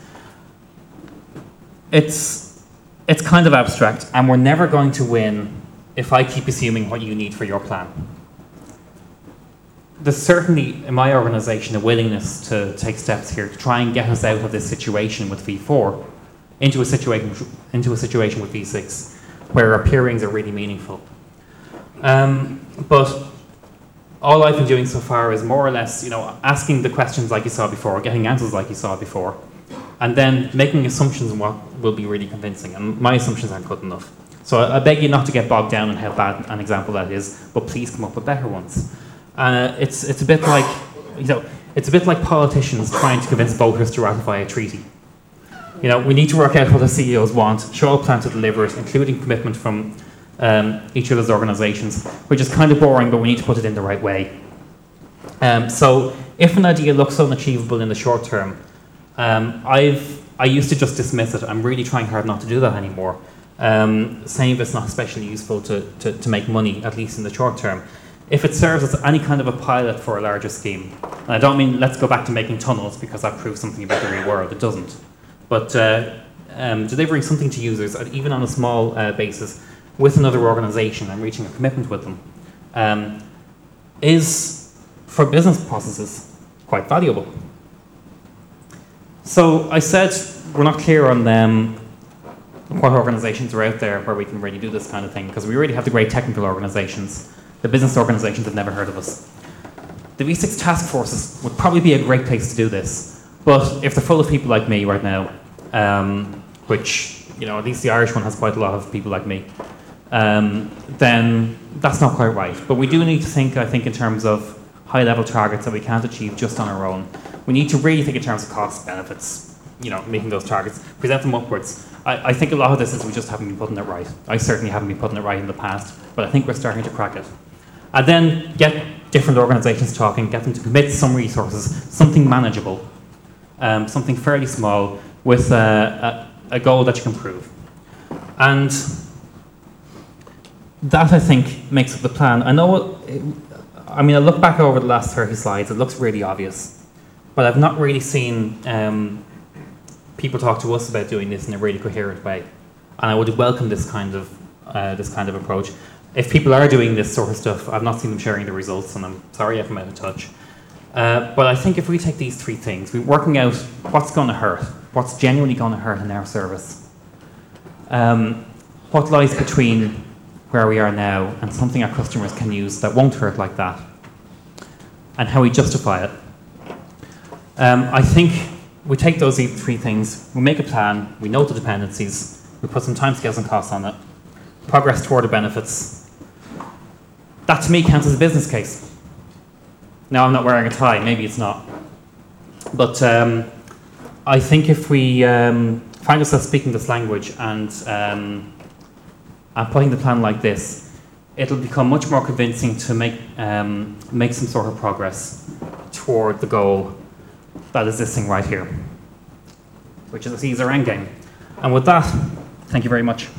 It's It's kind of abstract, and we're never going to win if I keep assuming what you need for your plan. There's certainly, in my organisation, a willingness to take steps here to try and get us out of this situation with V four into a situation, into a situation with V six, where our peerings are really meaningful. Um, but all I've been doing so far is more or less, you know, asking the questions like you saw before, getting answers like you saw before, and then making assumptions on what will be really convincing. And my assumptions aren't good enough. So I, I beg you not to get bogged down in how bad an example that is, but please come up with better ones. Uh, it's it's a bit like, you know, it's a bit like politicians trying to convince voters to ratify a treaty. You know, we need to work out what the C E Os want, show a plan to deliver it, including commitment from um, each of those organisations, which is kind of boring, but we need to put it in the right way. Um, so if an idea looks unachievable in the short term, Um, I've, I used to just dismiss it. I'm really trying hard not to do that anymore. Um, saying if it's not especially useful to, to, to make money, at least in the short term. If it serves as any kind of a pilot for a larger scheme, and I don't mean let's go back to making tunnels because that proves something about the real world, it doesn't. But uh, um, delivering something to users, even on a small uh, basis, with another organisation and reaching a commitment with them, um, is, for business processes, quite valuable. So I said we're not clear on um, what organisations are out there where we can really do this kind of thing, because we already have the great technical organisations. The business organisations have never heard of us. The V six task forces would probably be a great place to do this, but if they're full of people like me right now, um, which, you know, at least the Irish one has quite a lot of people like me, um, then that's not quite right. But we do need to think, I think, in terms of high-level targets that we can't achieve just on our own. We need to really think in terms of cost benefits, you know, making those targets, present them upwards. I, I think a lot of this is we just haven't been putting it right. I certainly haven't been putting it right in the past, but I think we're starting to crack it. And then get different organisations talking, get them to commit some resources, something manageable, um, something fairly small, with a, a, a goal that you can prove. And that, I think, makes up the plan. I know, it, I mean, I look back over the last thirty slides, it looks really obvious. But I've not really seen um, people talk to us about doing this in a really coherent way, and I would welcome this kind of uh, this kind of approach. If people are doing this sort of stuff, I've not seen them sharing the results, and I'm sorry if I'm out of touch. Uh, but I think if we take these three things, we're working out what's going to hurt, what's genuinely going to hurt in our service, um, what lies between where we are now and something our customers can use that won't hurt like that. and how we justify it. Um, I think we take those three things, we make a plan, we note the dependencies, we put some timescales and costs on it, progress toward the benefits. That to me counts as a business case. Now I'm not wearing a tie, maybe it's not. But um, I think if we um, find ourselves speaking this language and, um, and putting the plan like this, it'll become much more convincing to make, um, make some sort of progress toward the goal that is this thing right here, which is a Caesar endgame. And with that, thank you very much.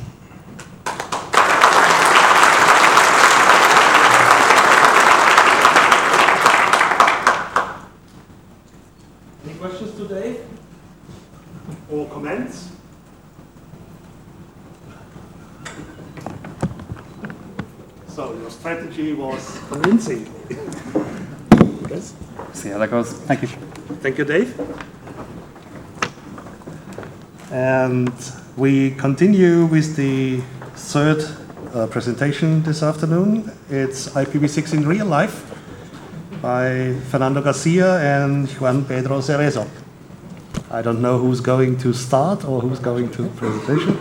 Any questions today? Or comments? So your strategy was convincing. Yes. See how that goes. Thank you. Thank you, Dave. And we continue with the third uh, presentation this afternoon. It's I P v six in real life by Fernando Garcia and Juan Pedro Cerezo. I don't know who's going to start or who's going to the presentation.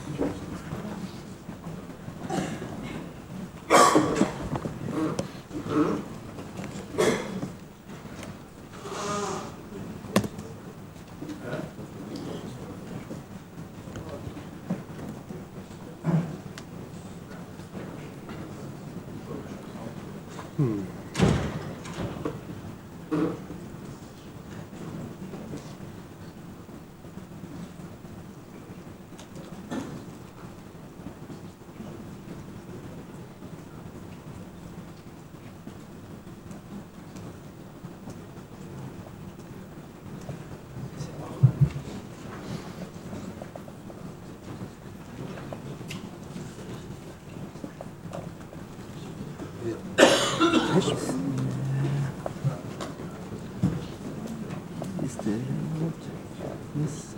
Is the yes.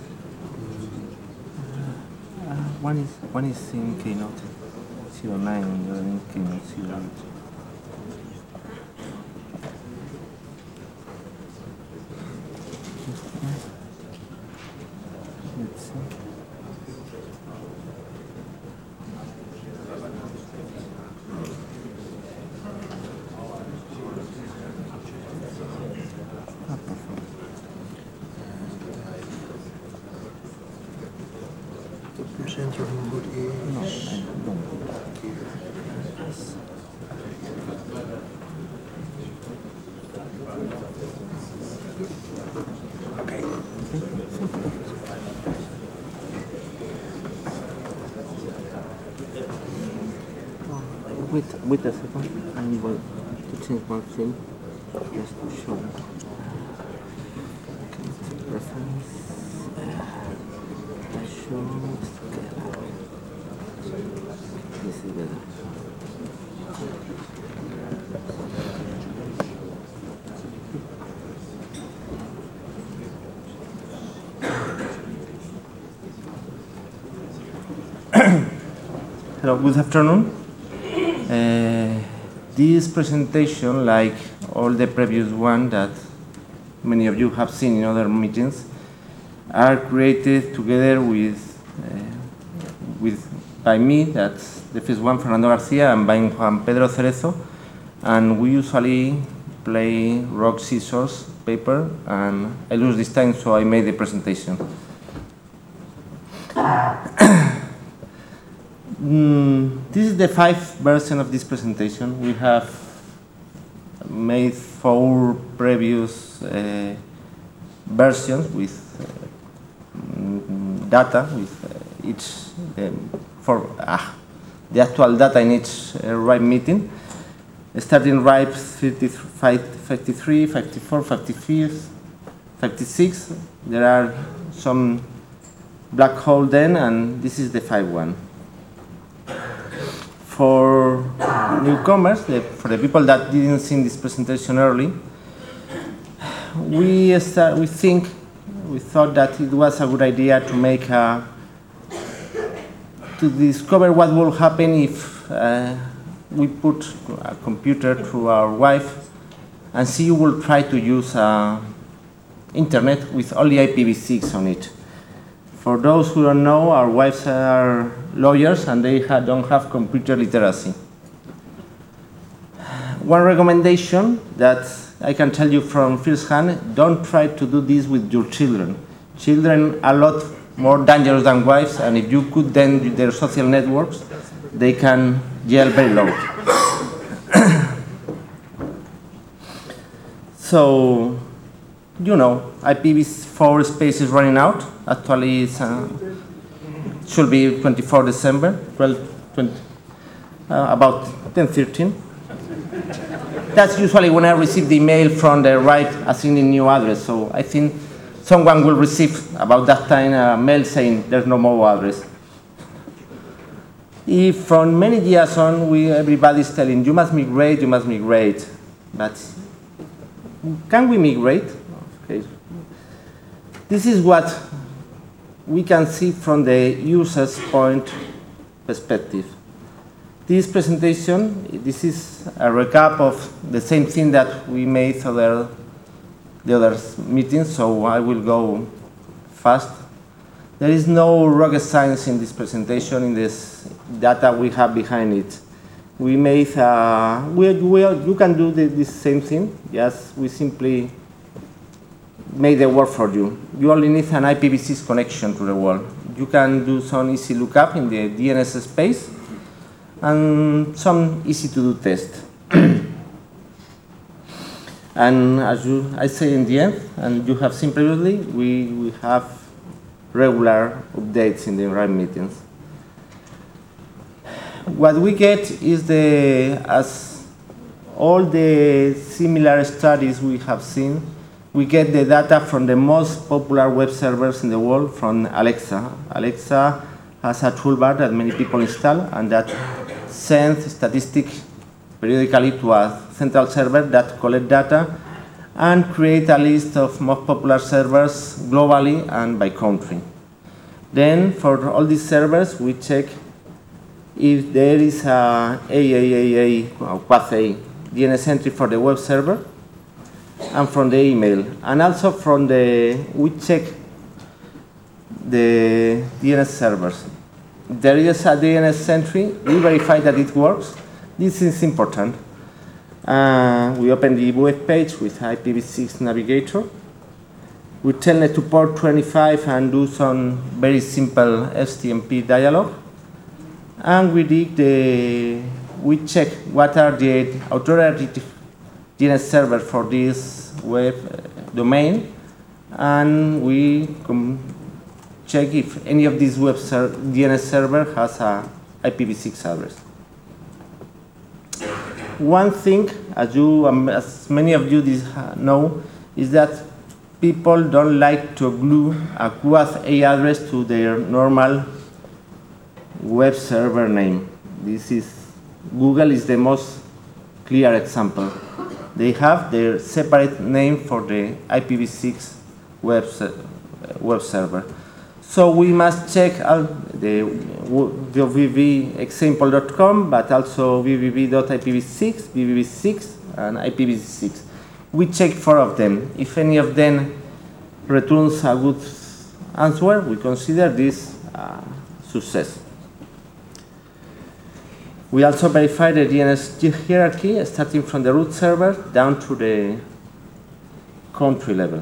Uh, one is one is in Keynote zero nine and the other in Keynote zero eight. Let's see. Ah, perfect. No, I don't. Okay. Wait, wait a second. I'm going to change one thing just to show. Okay, it's preference. I show. This is better. Hello, good afternoon. Uh, this presentation, like all the previous one that many of you have seen in other meetings, are created together with, uh, with by me, that's the first one, Fernando Garcia, and by Juan Pedro Cerezo, and we usually play rock, scissors, paper, and I lose this time, so I made the presentation. Mm, this is the five version of this presentation. We have made four previous uh, versions with uh, mm, data, with uh, each um, for ah, the actual data in each uh, RIPE meeting. Starting RIPE thirty-five, fifty-three, fifty-four, fifty-five, fifty-six. There are some black hole then, and this is the five one. For newcomers, the, for the people that didn't see this presentation early, we start, we think, we thought that it was a good idea to make a, to discover what will happen if uh, we put a computer through our wife and see you will try to use uh, internet with only I P v six on it. For those who don't know, our wives are lawyers and they ha don't have computer literacy. One recommendation that I can tell you from first hand, don't try to do this with your children. Children are a lot more dangerous than wives, and if you could then their social networks, they can yell very loud. So, you know, I P v four space is running out. Actually, it uh, should be twenty-fourth of December, twelve, twenty, uh, about ten thirteen. That's usually when I receive the email from the right assigning new address. So I think someone will receive about that time a mail saying there's no more address. If from many years on, we everybody's telling you must migrate, you must migrate, but can we migrate? Okay. This is what we can see from the user's point perspective. This presentation, this is a recap of the same thing that we made for the, the other meetings, so I will go fast. There is no rocket science in this presentation, in this data we have behind it. We made, uh, we, we, you can do the, this same thing, yes, we simply made the work for you. You only need an I P v six connection to the world. You can do some easy lookup in the D N S space and some easy to do test. And as you, I say in the end, and you have seen previously, we, we have regular updates in the right meetings. What we get is the, as all the similar studies we have seen, we get the data from the most popular web servers in the world from Alexa. Alexa has a toolbar that many people install and that sends statistics periodically to a central server that collects data and create a list of most popular servers globally and by country. Then for all these servers, we check if there is a triple A or Quad A D N S entry for the web server and from the email. And also from the, we check the D N S servers. There is a D N S entry, we verify that it works. This is important. Uh, we open the web page with I P v six Navigator. We telnet to port twenty-five and do some very simple S T M P dialog. And we dig the, we check what are the authoritative D N S server for this web domain, and we check if any of these web D N S server has a I P v six address. One thing, as you, um, as many of you this, uh, know, is that people don't like to glue a Quad A address to their normal web server name. This is, Google is the most clear example. They have their separate name for the I P v six web, web server. So we must check out the w w w example dot com, but also w w w dot I P v six, w w w six, and I P v six. We check four of them. If any of them returns a good answer, we consider this a success. We also verify the D N S hierarchy, starting from the root server down to the country level.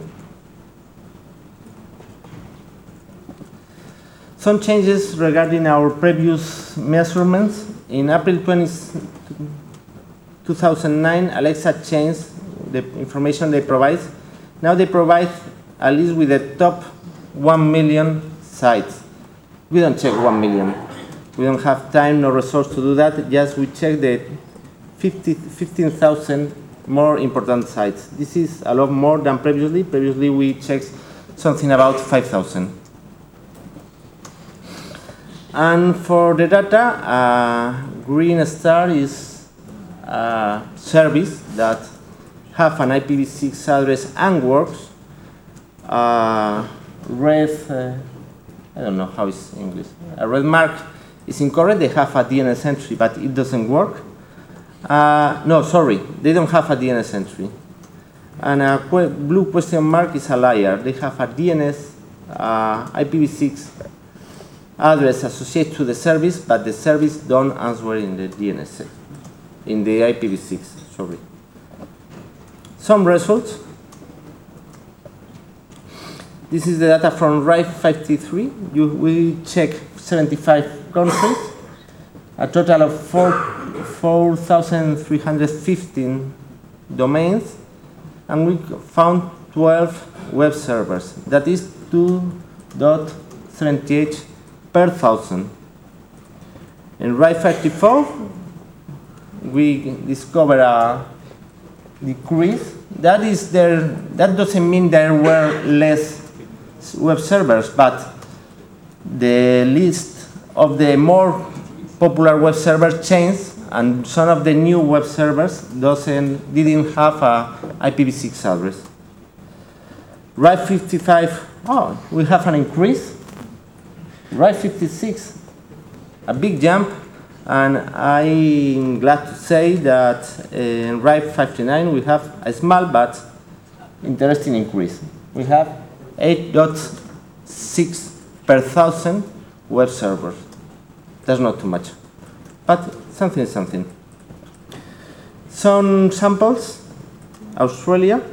Some changes regarding our previous measurements. In April twentieth, two thousand nine, Alexa changed the information they provide. Now they provide a list with the top one million sites. We don't check one million. We don't have time nor resource to do that. Just we check the fifteen thousand more important sites. This is a lot more than previously. Previously we checked something about five thousand. And for the data, uh, Green Star is a service that have an I P v six address and works. Uh, red, uh, I don't know how it's in English. A red mark is incorrect. They have a D N S entry, but it doesn't work. Uh, no, sorry, they don't have a D N S entry. And a que blue question mark is a liar. They have a D N S uh, I P v six address associated to the service, but the service don't answer in the D N S, in the I P v six, sorry. Some results. This is the data from R I F fifty-three. You, we check seventy-five countries, a total of four thousand three hundred fifteen domains, and we found twelve web servers. That is two point seven eight per thousand. In R I F fifty-four, we discover a decrease. That is there. That doesn't mean there were less web servers, but the list of the more popular web servers changed, and some of the new web servers doesn't didn't have a I P v six address. R I F fifty-five, oh, we have an increase. R I F fifty-six, a big jump, and I'm glad to say that in R I F fifty-nine we have a small but interesting increase. We have eight point six per thousand web servers. That's not too much, but something is something. Some samples, Australia.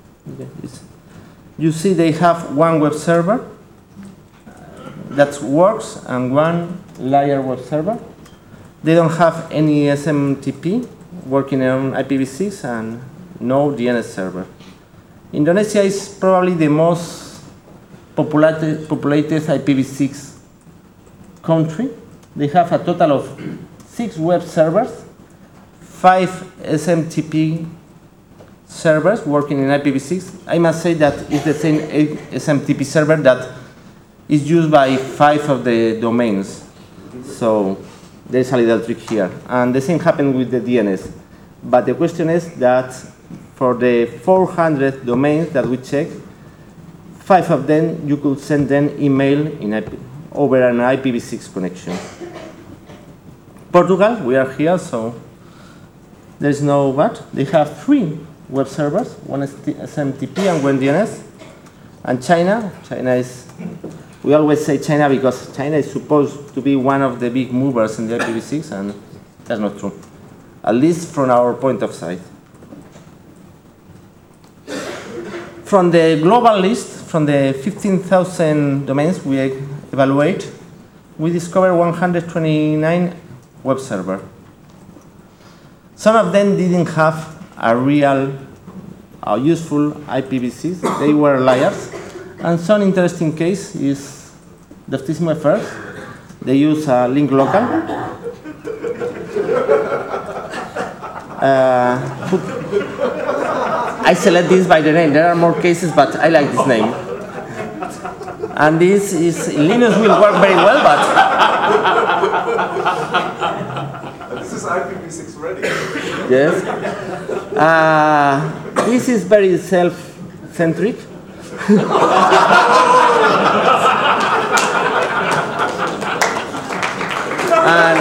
You see they have one web server that works and one liar web server. They don't have any S M T P working on I P v six and no D N S server. Indonesia is probably the most populated, populated I P v six country. They have a total of six web servers, five S M T P servers working in I P v six. I must say that it's the same S M T P server that is used by five of the domains. So there's a little trick here. And the same happened with the D N S. But the question is that for the four hundred domains that we checked, five of them you could send them email in I P, over an I P v six connection. Portugal, we are here, so there's no but. They have three web servers, one S M T P and one D N S. And China, China is, we always say China because China is supposed to be one of the big movers in the I P v six, and that's not true, at least from our point of sight. From the global list, from the fifteen thousand domains we evaluate, we discovered one hundred twenty-nine web servers. Some of them didn't have a real uh, useful I P v six. They were liars. And some interesting case is Doctissimo Affairs. They use a link local. Uh, I select this by the name. There are more cases, but I like this name. And this is, Linux will work very well, but... This is I P v six ready. Yes. Uh, this is very self-centric. And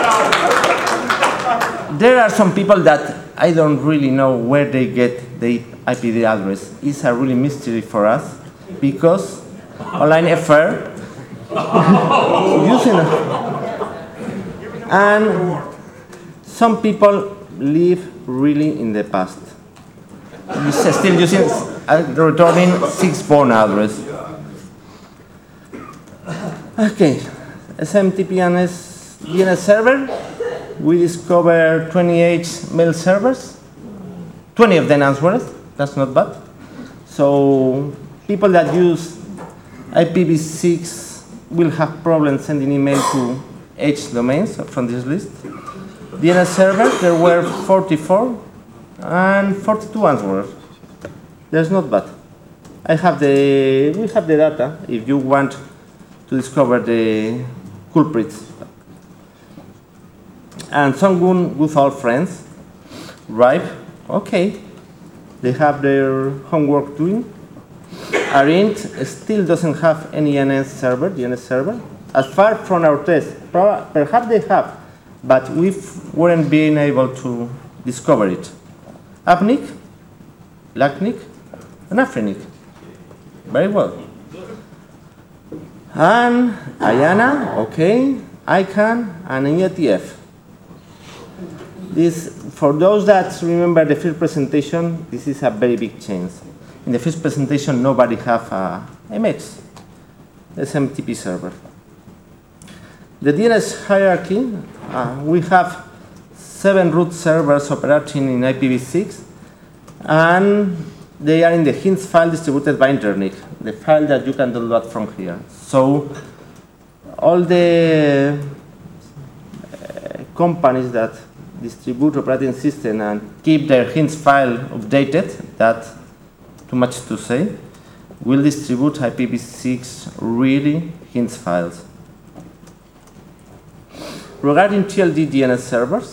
there are some people that I don't really know where they get the I P v address. It's a really mystery for us because Online F R using it. And some people live really in the past. It's still using uh, returning six born address. Okay, S M T P and S D N S server. We discovered twenty-eight mail servers. twenty of them answered. That's not bad. So people that use I P v six will have problems sending email to H domains from this list. D N S servers, there were forty-four and forty-two answers. That's not bad. I have the, we have the data if you want to discover the culprits. And some good with all friends, right? Okay, they have their homework doing. Arint still doesn't have any D N S server, D N S server. As far from our test, perhaps they have, but we weren't being able to discover it. Apnic, LACNIC, and AFRENIC. Very well. And IANA, okay, ICANN, and E A T F. This, for those that remember the first presentation, this is a very big change. In the first presentation, nobody have a M X, S M T P server. The D N S hierarchy, uh, we have seven root servers operating in I P v six, and they are in the hints file distributed by Internic, the file that you can download from here. So all the uh, companies that distribute operating system and keep their hints file updated, that too much to say, will distribute I P v six really hints files. Regarding T L D D N S servers,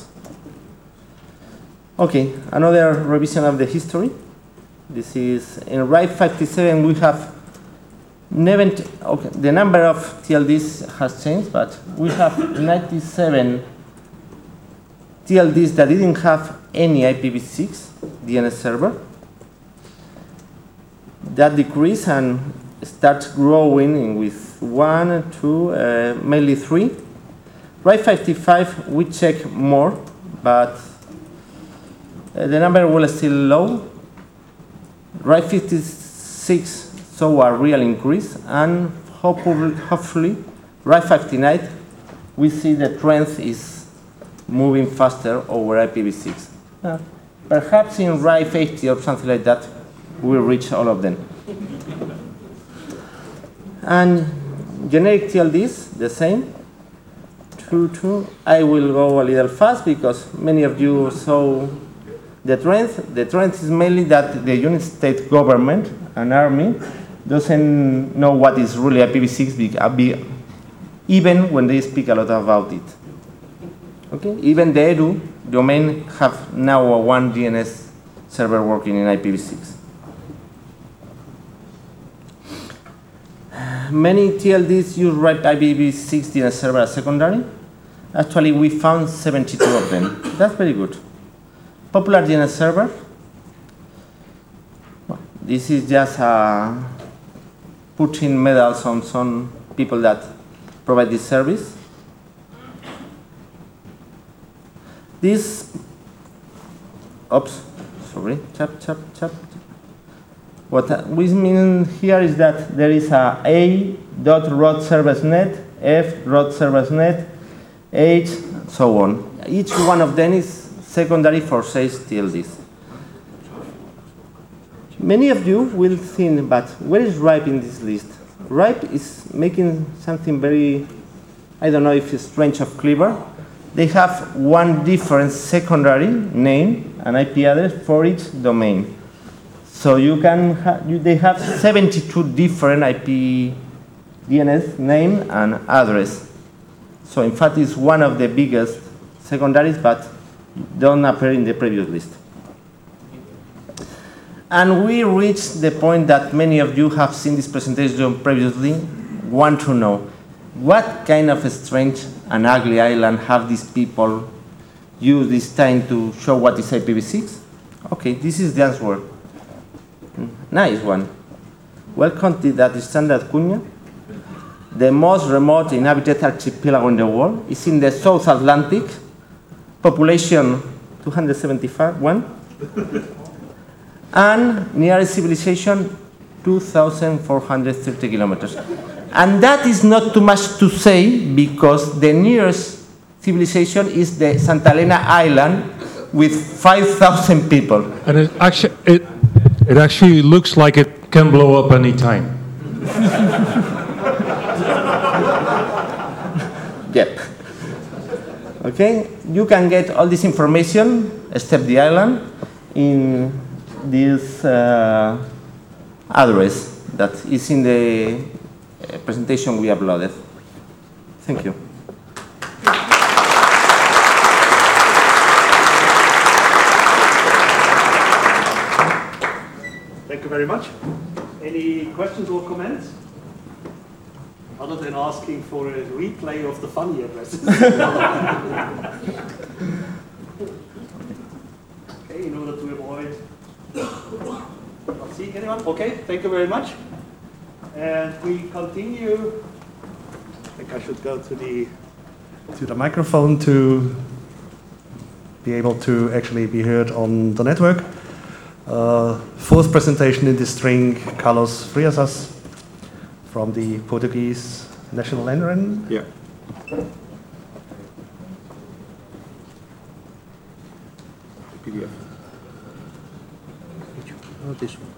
okay, another revision of the history. This is in RIPE fifty-seven we have ninety, okay, the number of T L Ds has changed, but we have ninety-seven T L Ds that didn't have any I P v six D N S server. That decreased and start growing with one, two, uh, mainly three. RIPE fifty-five we check more, but uh, the number was still low. RIPE fifty-six saw a real increase, and hopefully, hopefully RIPE fifty-nine we see the trend is moving faster over I P v six. Uh, perhaps in RIPE eighty or something like that, we'll reach all of them. And generic T L Ds, the same. Two, two. I will go a little fast because many of you saw the trend. The trend is mainly that the United States government and army doesn't know what is really I P v six, even when they speak a lot about it. Okay, even the Edu domain have now a one D N S server working in I P v six. Many T L Ds use RIPE I P v six D N S server as secondary. Actually, we found seventy-two of them. That's very good. Popular D N S server. This is just uh, putting medals on some people that provide this service. This, oops, sorry, chap, chap, chap. What we mean here is that there is a A dot root service net, F root service net, H, so on. Each one of them is secondary for six T L Ds. Many of you will think, but where is RIPE in this list? RIPE is making something very, I don't know if it's strange or clever. They have one different secondary name and I P address for each domain. So you can ha you, they have seventy-two different I P D N S name and address. So in fact, it's one of the biggest secondaries, but don't appear in the previous list. And we reached the point that many of you have seen this presentation previously, want to know what kind of a strange and ugly island have these people used this time to show what is I P v six? Okay, this is the answer. Nice one. Welcome to that Standard Cunha, the most remote inhabited archipelago in the world. It's in the South Atlantic, population two hundred seventy-five, one, and nearest civilization two thousand four hundred thirty kilometers. And that is not too much to say because the nearest civilization is the Santa Elena Island with five thousand people. And it actually, it, it actually looks like it can blow up any time. Yep. Okay, you can get all this information, except the island, in this uh, address that is in the uh, presentation we uploaded. Thank you. Thank you very much. Any questions or comments? Other than asking for a replay of the funny addresses. Okay, in order to avoid Not seeing anyone? Okay, thank you very much. And we continue. I think I should go to the to the microphone to be able to actually be heard on the network. Uh, fourth presentation in this string, Carlos Friasas from the Portuguese National N R N. Yeah. P D F. Oh, this one.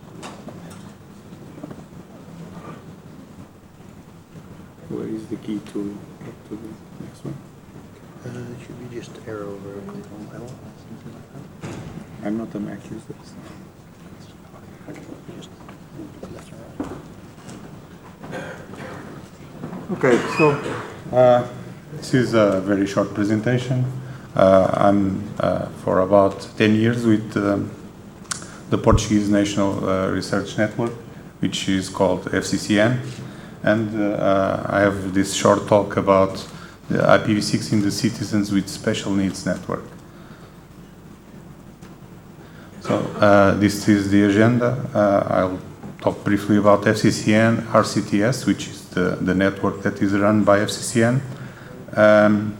Where is the key to get to the next one? Uh, it should be just arrow over a click on panel, something like that. I'm not a Mac user. Just left and right. Okay, so uh, this is a very short presentation. Uh, I'm uh, for about ten years with um, the Portuguese National uh, Research Network, which is called F C C N. And uh, I have this short talk about the I P v six in the Citizens with Special Needs Network. So uh, this is the agenda. Uh, I'll talk briefly about F C C N, R C T S, which is the, the network that is run by F C C N. Um,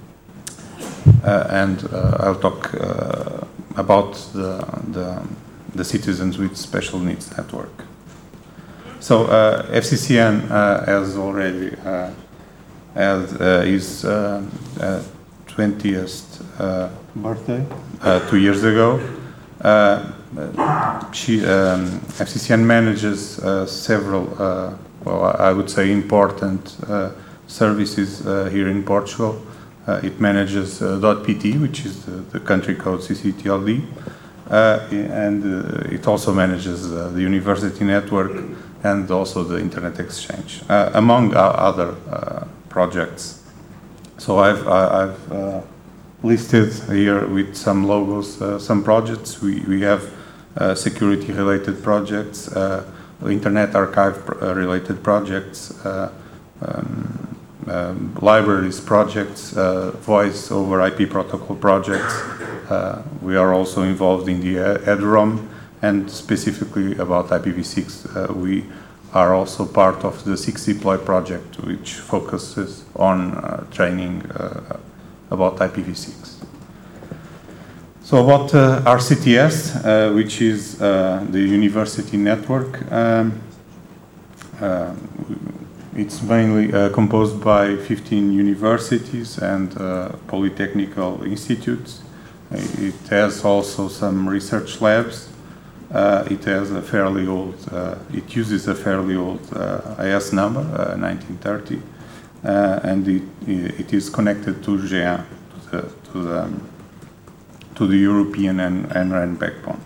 uh, and uh, I'll talk uh, about the, the, the Citizens with Special Needs Network. So uh, F C C N uh, has already uh, has uh, his uh, uh, twentieth uh, birthday uh, two years ago. Uh, she, um, F C C N manages uh, several, uh, well, I would say important uh, services uh, here in Portugal. Uh, it manages uh, .pt, which is the, the country code C C T L D, uh, and uh, it also manages uh, the university network and also the internet exchange, uh, among other uh, projects. So I've, I've uh, listed here with some logos uh, some projects. We, we have uh, security-related projects, uh, Internet Archive-related projects, uh, um, um, libraries projects, uh, voice over I P protocol projects. Uh, we are also involved in the EDROM, and specifically about I P v six, uh, we are also part of the six deploy project, which focuses on uh, training uh, about I P v six. So about uh, R C T S, uh, which is uh, the university network, um, uh, it's mainly uh, composed by fifteen universities and uh, polytechnical institutes. It has also some research labs. Uh, it has a fairly old, uh, it uses a fairly old uh, I S number, uh, nineteen thirty, uh, and it, it is connected to G one, to the, to the, um, to the European and N R N backbone.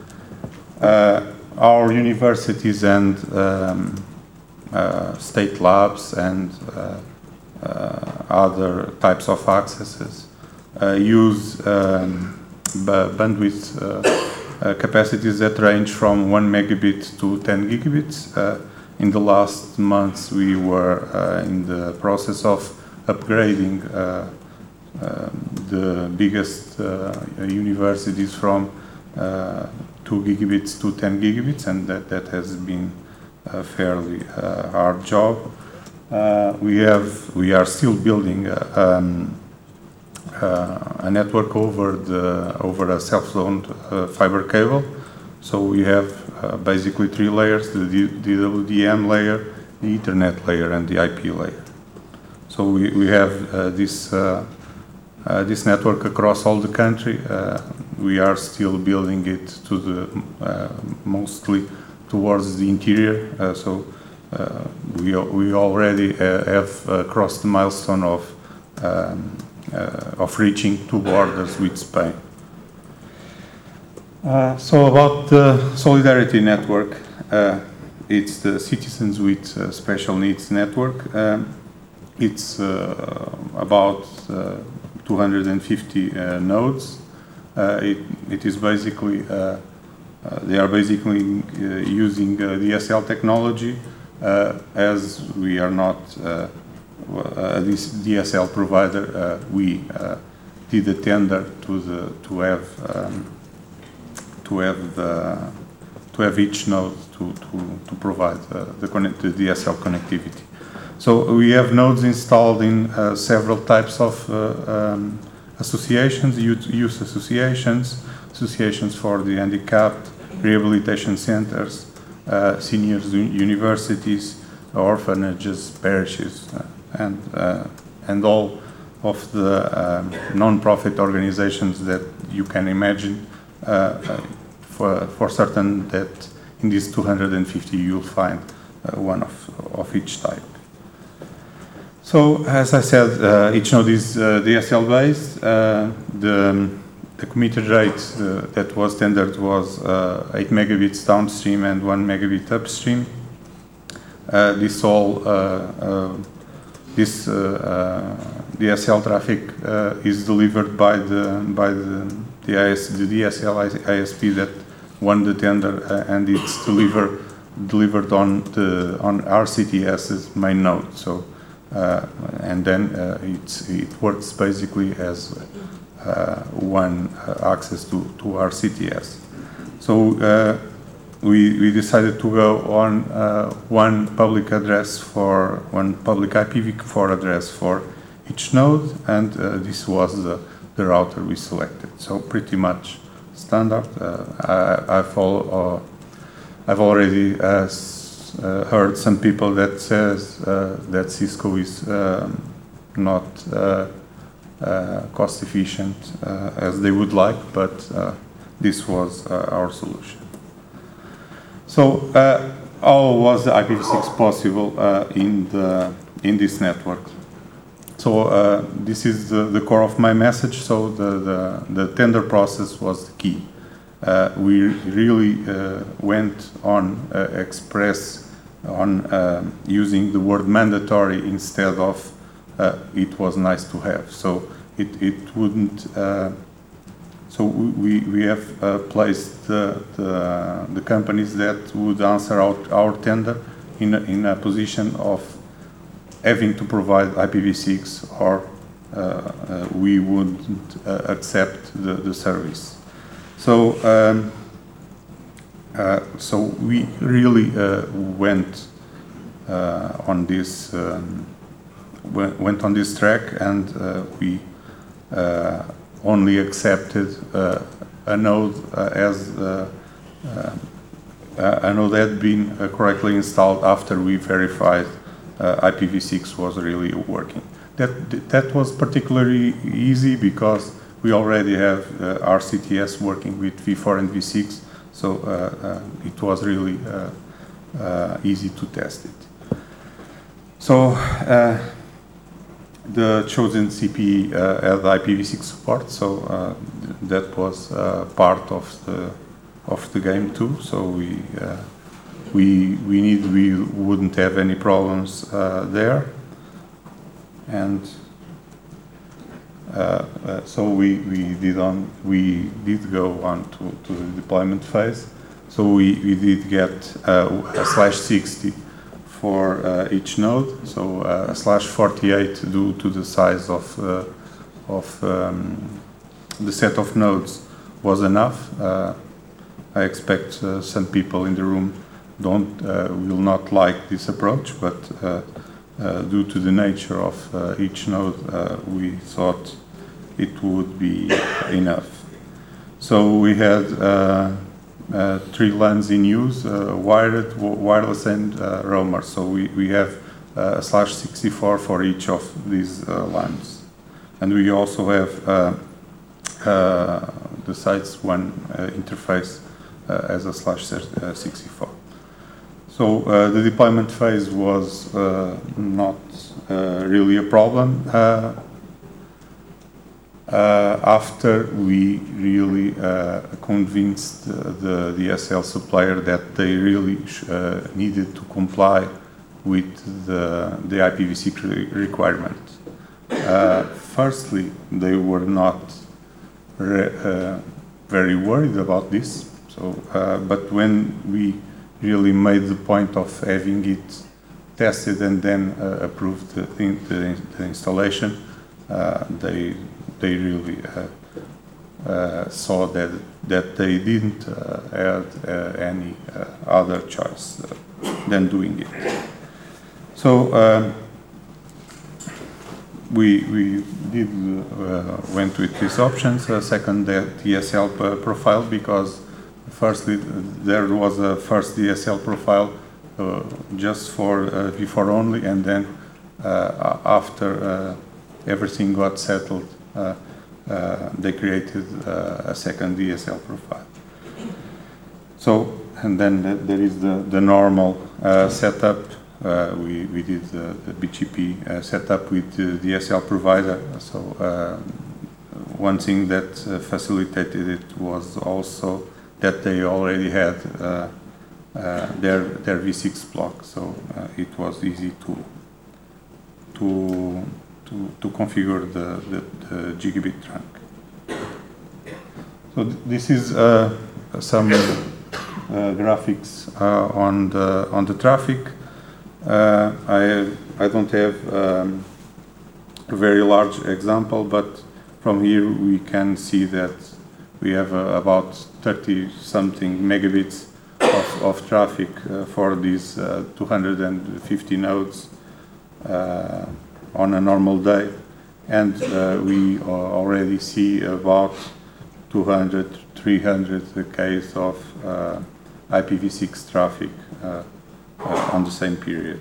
Uh, our universities and um, uh, state labs and uh, uh, other types of accesses uh, use um, bandwidth uh, Uh, capacities that range from one megabit to ten gigabits. Uh, in the last months, we were uh, in the process of upgrading uh, uh, the biggest uh, universities from uh, two gigabits to ten gigabits, and that, that has been a fairly uh, hard job. Uh, we have, we are still building uh, um, Uh, a network over the over a self-zoned uh, fiber cable. So we have uh, basically three layers: the D W D M layer, the Ethernet layer, and the I P layer. So we we have uh, this uh, uh, this network across all the country. Uh, we are still building it to the uh, mostly towards the interior. Uh, so uh, we we already uh, have uh, crossed the milestone of. Um, Uh, of reaching two borders with Spain. Uh, so about the Solidarity Network, uh, it's the Citizens with uh, Special Needs Network. Um, it's uh, about uh, two hundred fifty uh, nodes. Uh, it, it is basically, uh, uh, they are basically uh, using uh, D S L technology uh, as we are not uh, Uh, this D S L provider. Uh, we uh, did a tender to the to have um, to have the to have each node to, to, to provide uh, the, connect, the D S L connectivity. So we have nodes installed in uh, several types of uh, um, associations, youth, youth associations, associations for the handicapped, rehabilitation centers, uh, seniors universities, orphanages, parishes, uh, and, uh, and all of the um, non-profit organizations that you can imagine. Uh, for, for certain that in these two hundred fifty you'll find uh, one of, of each type. So, as I said, uh, each node is uh, D S L based. Uh, the, the committed rate uh, that was tendered was uh, eight megabits downstream and one megabit upstream. Uh, this all, uh, uh, this uh, uh, D S L traffic uh, is delivered by the by the the, I S, the D S L I S P that won the tender, uh, and it's delivered delivered on the on R C T S's main node. So. Uh, and then uh, it's, it works basically as uh, one uh, access to, to our C T S. So uh, we, we decided to go on uh, one public address for, one public I P v four address for each node, and uh, this was the, the router we selected. So pretty much standard. Uh, I, I follow, uh, I've already uh, Uh, heard some people that says uh, that Cisco is um, not uh, uh, cost efficient uh, as they would like, but uh, this was uh, our solution. So uh, how was the I P v six possible uh, in the in this network? So uh, this is the, the core of my message. So the, the, the tender process was the key. Uh, we really uh, went on uh, express on uh, using the word mandatory instead of uh, it was nice to have. So it, it wouldn't, uh, so we, we have uh, placed the, the, the companies that would answer our, our tender in a, in a position of having to provide I P v six, or uh, uh, we wouldn't uh, accept the, the service. So um, Uh, so we really uh, went uh, on this um, went on this track, and uh, we uh, only accepted uh, a node uh, as uh, uh, a node had been uh, correctly installed after we verified uh, I P v six was really working. That that was particularly easy because we already have uh, R C T S working with v four and v six. So uh, uh, it was really uh, uh, easy to test it. So uh, the chosen C P E uh, had I P v six support, so uh, that was uh, part of the of the game too. So we uh, we we need we wouldn't have any problems uh, there, and. Uh, uh, so we, we did on we did go on to, to the deployment phase. So we, we did get uh, a slash sixty for uh, each node. So uh, a slash forty-eight due to the size of uh, of um, the set of nodes was enough. Uh, I expect uh, some people in the room don't uh, will not like this approach, but uh, uh, due to the nature of uh, each node, uh, we thought it would be enough. So we had uh, uh, three LANs in use, uh, wired, wireless, and uh, roamer. So we, we have uh, a slash sixty-four for each of these uh, LANs. And we also have uh, uh, the sites one uh, interface uh, as a slash sixty-four. So uh, the deployment phase was uh, not uh, really a problem. Uh, Uh, after we really uh, convinced uh, the D S L supplier that they really uh, needed to comply with the, the I P v six re requirement. Uh, firstly, they were not re uh, very worried about this. So, uh, but when we really made the point of having it tested and then uh, approved the, the, the installation, uh, they they really uh, uh, saw that that they didn't uh, have uh, any uh, other choice uh, than doing it. So um, we we did uh, went with these options. Uh, second, the D S L profile, because firstly there was a first D S L profile uh, just for uh, V four only, and then uh, after uh, everything got settled, uh, uh, they created uh, a second D S L profile. So, and then the, there is the, the normal uh, setup. Uh, we, we did the, the B G P uh, setup with the D S L provider. So uh, one thing that uh, facilitated it was also that they already had uh, uh, their, their V six block. So uh, it was easy to, to To, to configure the, the, the gigabit trunk. So th this is uh, some uh, graphics uh, on the on the traffic. Uh, I I don't have um, a very large example, but from here we can see that we have uh, about thirty something megabits of, of traffic uh, for these uh, two hundred fifty nodes. Uh, on a normal day, and uh, we already see about two hundred, three hundred case of uh, I P v six traffic uh, uh, on the same period.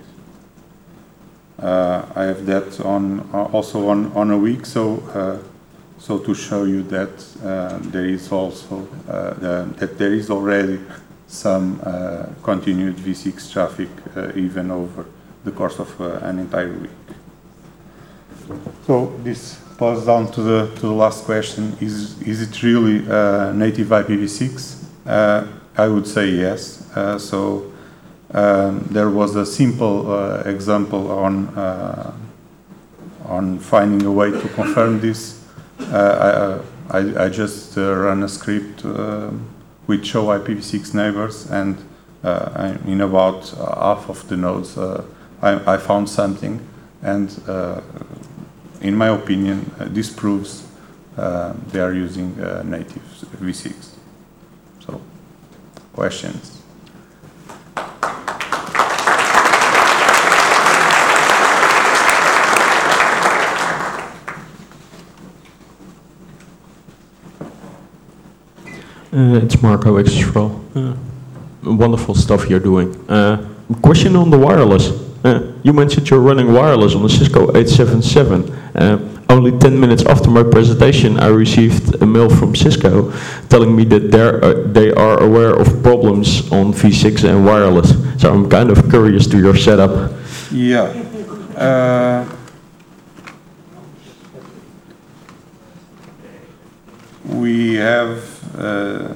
Uh, I have that on uh, also on, on a week, so uh, so to show you that uh, there is also uh, the, that there is already some uh, continued V six traffic uh, even over the course of uh, an entire week. So this boils down to the to the last question: Is is it really uh, native I P v six? Uh, I would say yes. Uh, so um, there was a simple uh, example on uh, on finding a way to confirm this. Uh, I, I I just uh, run a script uh, with show I P v six neighbors, and uh, in about half of the nodes, uh, I, I found something, and. Uh, In my opinion, uh, this proves uh, they are using uh, native V six. So, questions? Uh, it's Marco Extrol. Uh, wonderful stuff you're doing. Uh, question on the wireless. Uh, you mentioned you're running wireless on the Cisco eight seven seven. Uh, only ten minutes after my presentation, I received a mail from Cisco telling me that they're, uh, they are aware of problems on V six and wireless. So I'm kind of curious to your setup. Yeah. Uh, we have uh,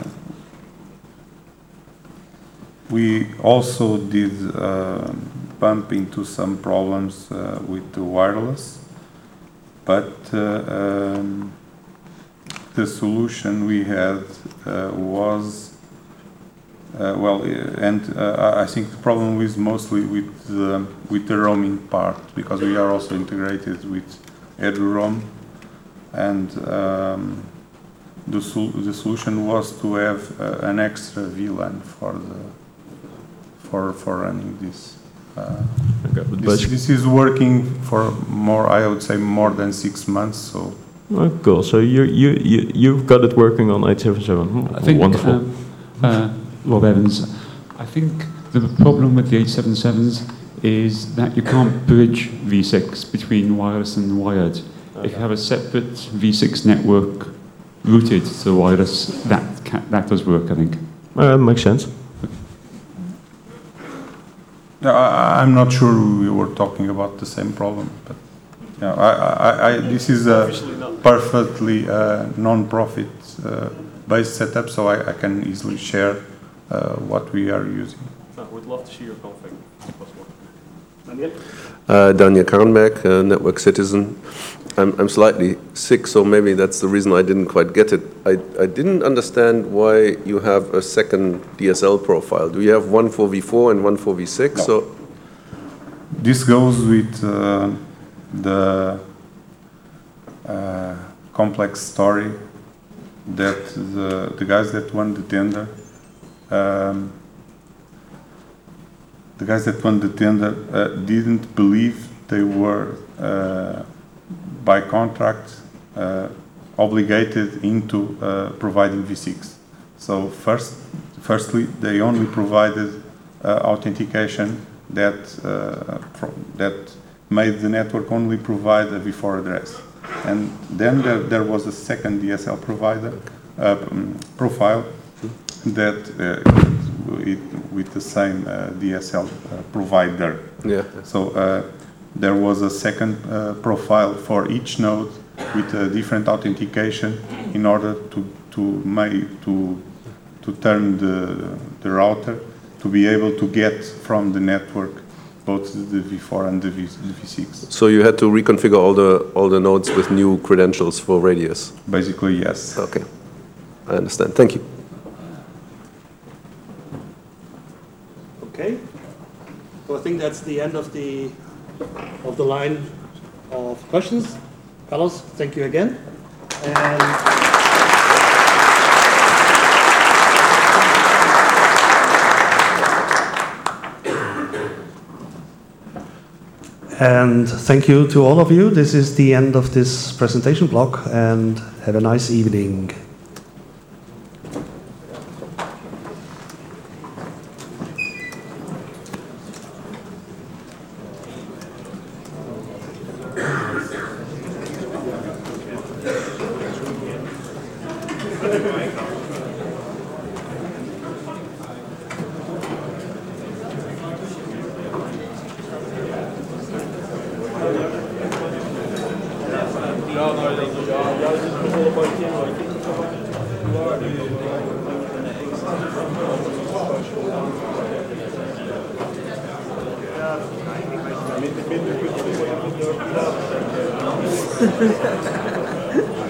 we also did uh, bump into some problems uh, with the wireless, but uh, um, the solution we had uh, was uh, well, and uh, I think the problem was mostly with the, with the roaming part, because we are also integrated with EduRoam, and um, the, sol the solution was to have uh, an extra V LAN for the for for running this. Uh, okay, this, this is working for more, I would say, more than six months. So, oh, cool. So you you you you've got it working on eight seven seven. Hmm, I think, wonderful. Um, uh, Rob Evans, I think the problem with the eight seven sevens is that you can't bridge V six between wireless and wired. Okay. If you have a separate V six network routed to the wireless, that can, that does work, I think. Uh, makes sense. I, I'm not sure we were talking about the same problem, but yeah, I, I, I, this is a perfectly uh, non-profit uh, based setup, so I, I can easily share uh, what we are using. I would love to see your config, if possible. Daniel? Uh, Daniel Karnberg, uh, Network Citizen. I'm, I'm slightly sick, so maybe that's the reason I didn't quite get it. I, I didn't understand why you have a second D S L profile. Do you have one for V four and one for V six? No. So this goes with uh, the uh, complex story that the, the guys that won the tender, um, the guys that won the tender uh, didn't believe they were, uh, by contract, uh, obligated into uh, providing V six. So first, firstly, they only provided uh, authentication that uh, pro that made the network only provide a V four address. And then there, there was a second D S L provider uh, um, profile that uh, it, with the same uh, D S L uh, provider. Yeah. So uh, there was a second uh, profile for each node with a different authentication in order to to make to to turn the the router to be able to get from the network both the V four and the, v, the V six. So you had to reconfigure all the all the nodes with new credentials for Radius? Basically, yes. Okay, I understand. Thank you. Okay. So I think that's the end of the of the line of questions. Carlos, thank you again. And And thank you to all of you. This is the end of this presentation block, and have a nice evening. Minder, minder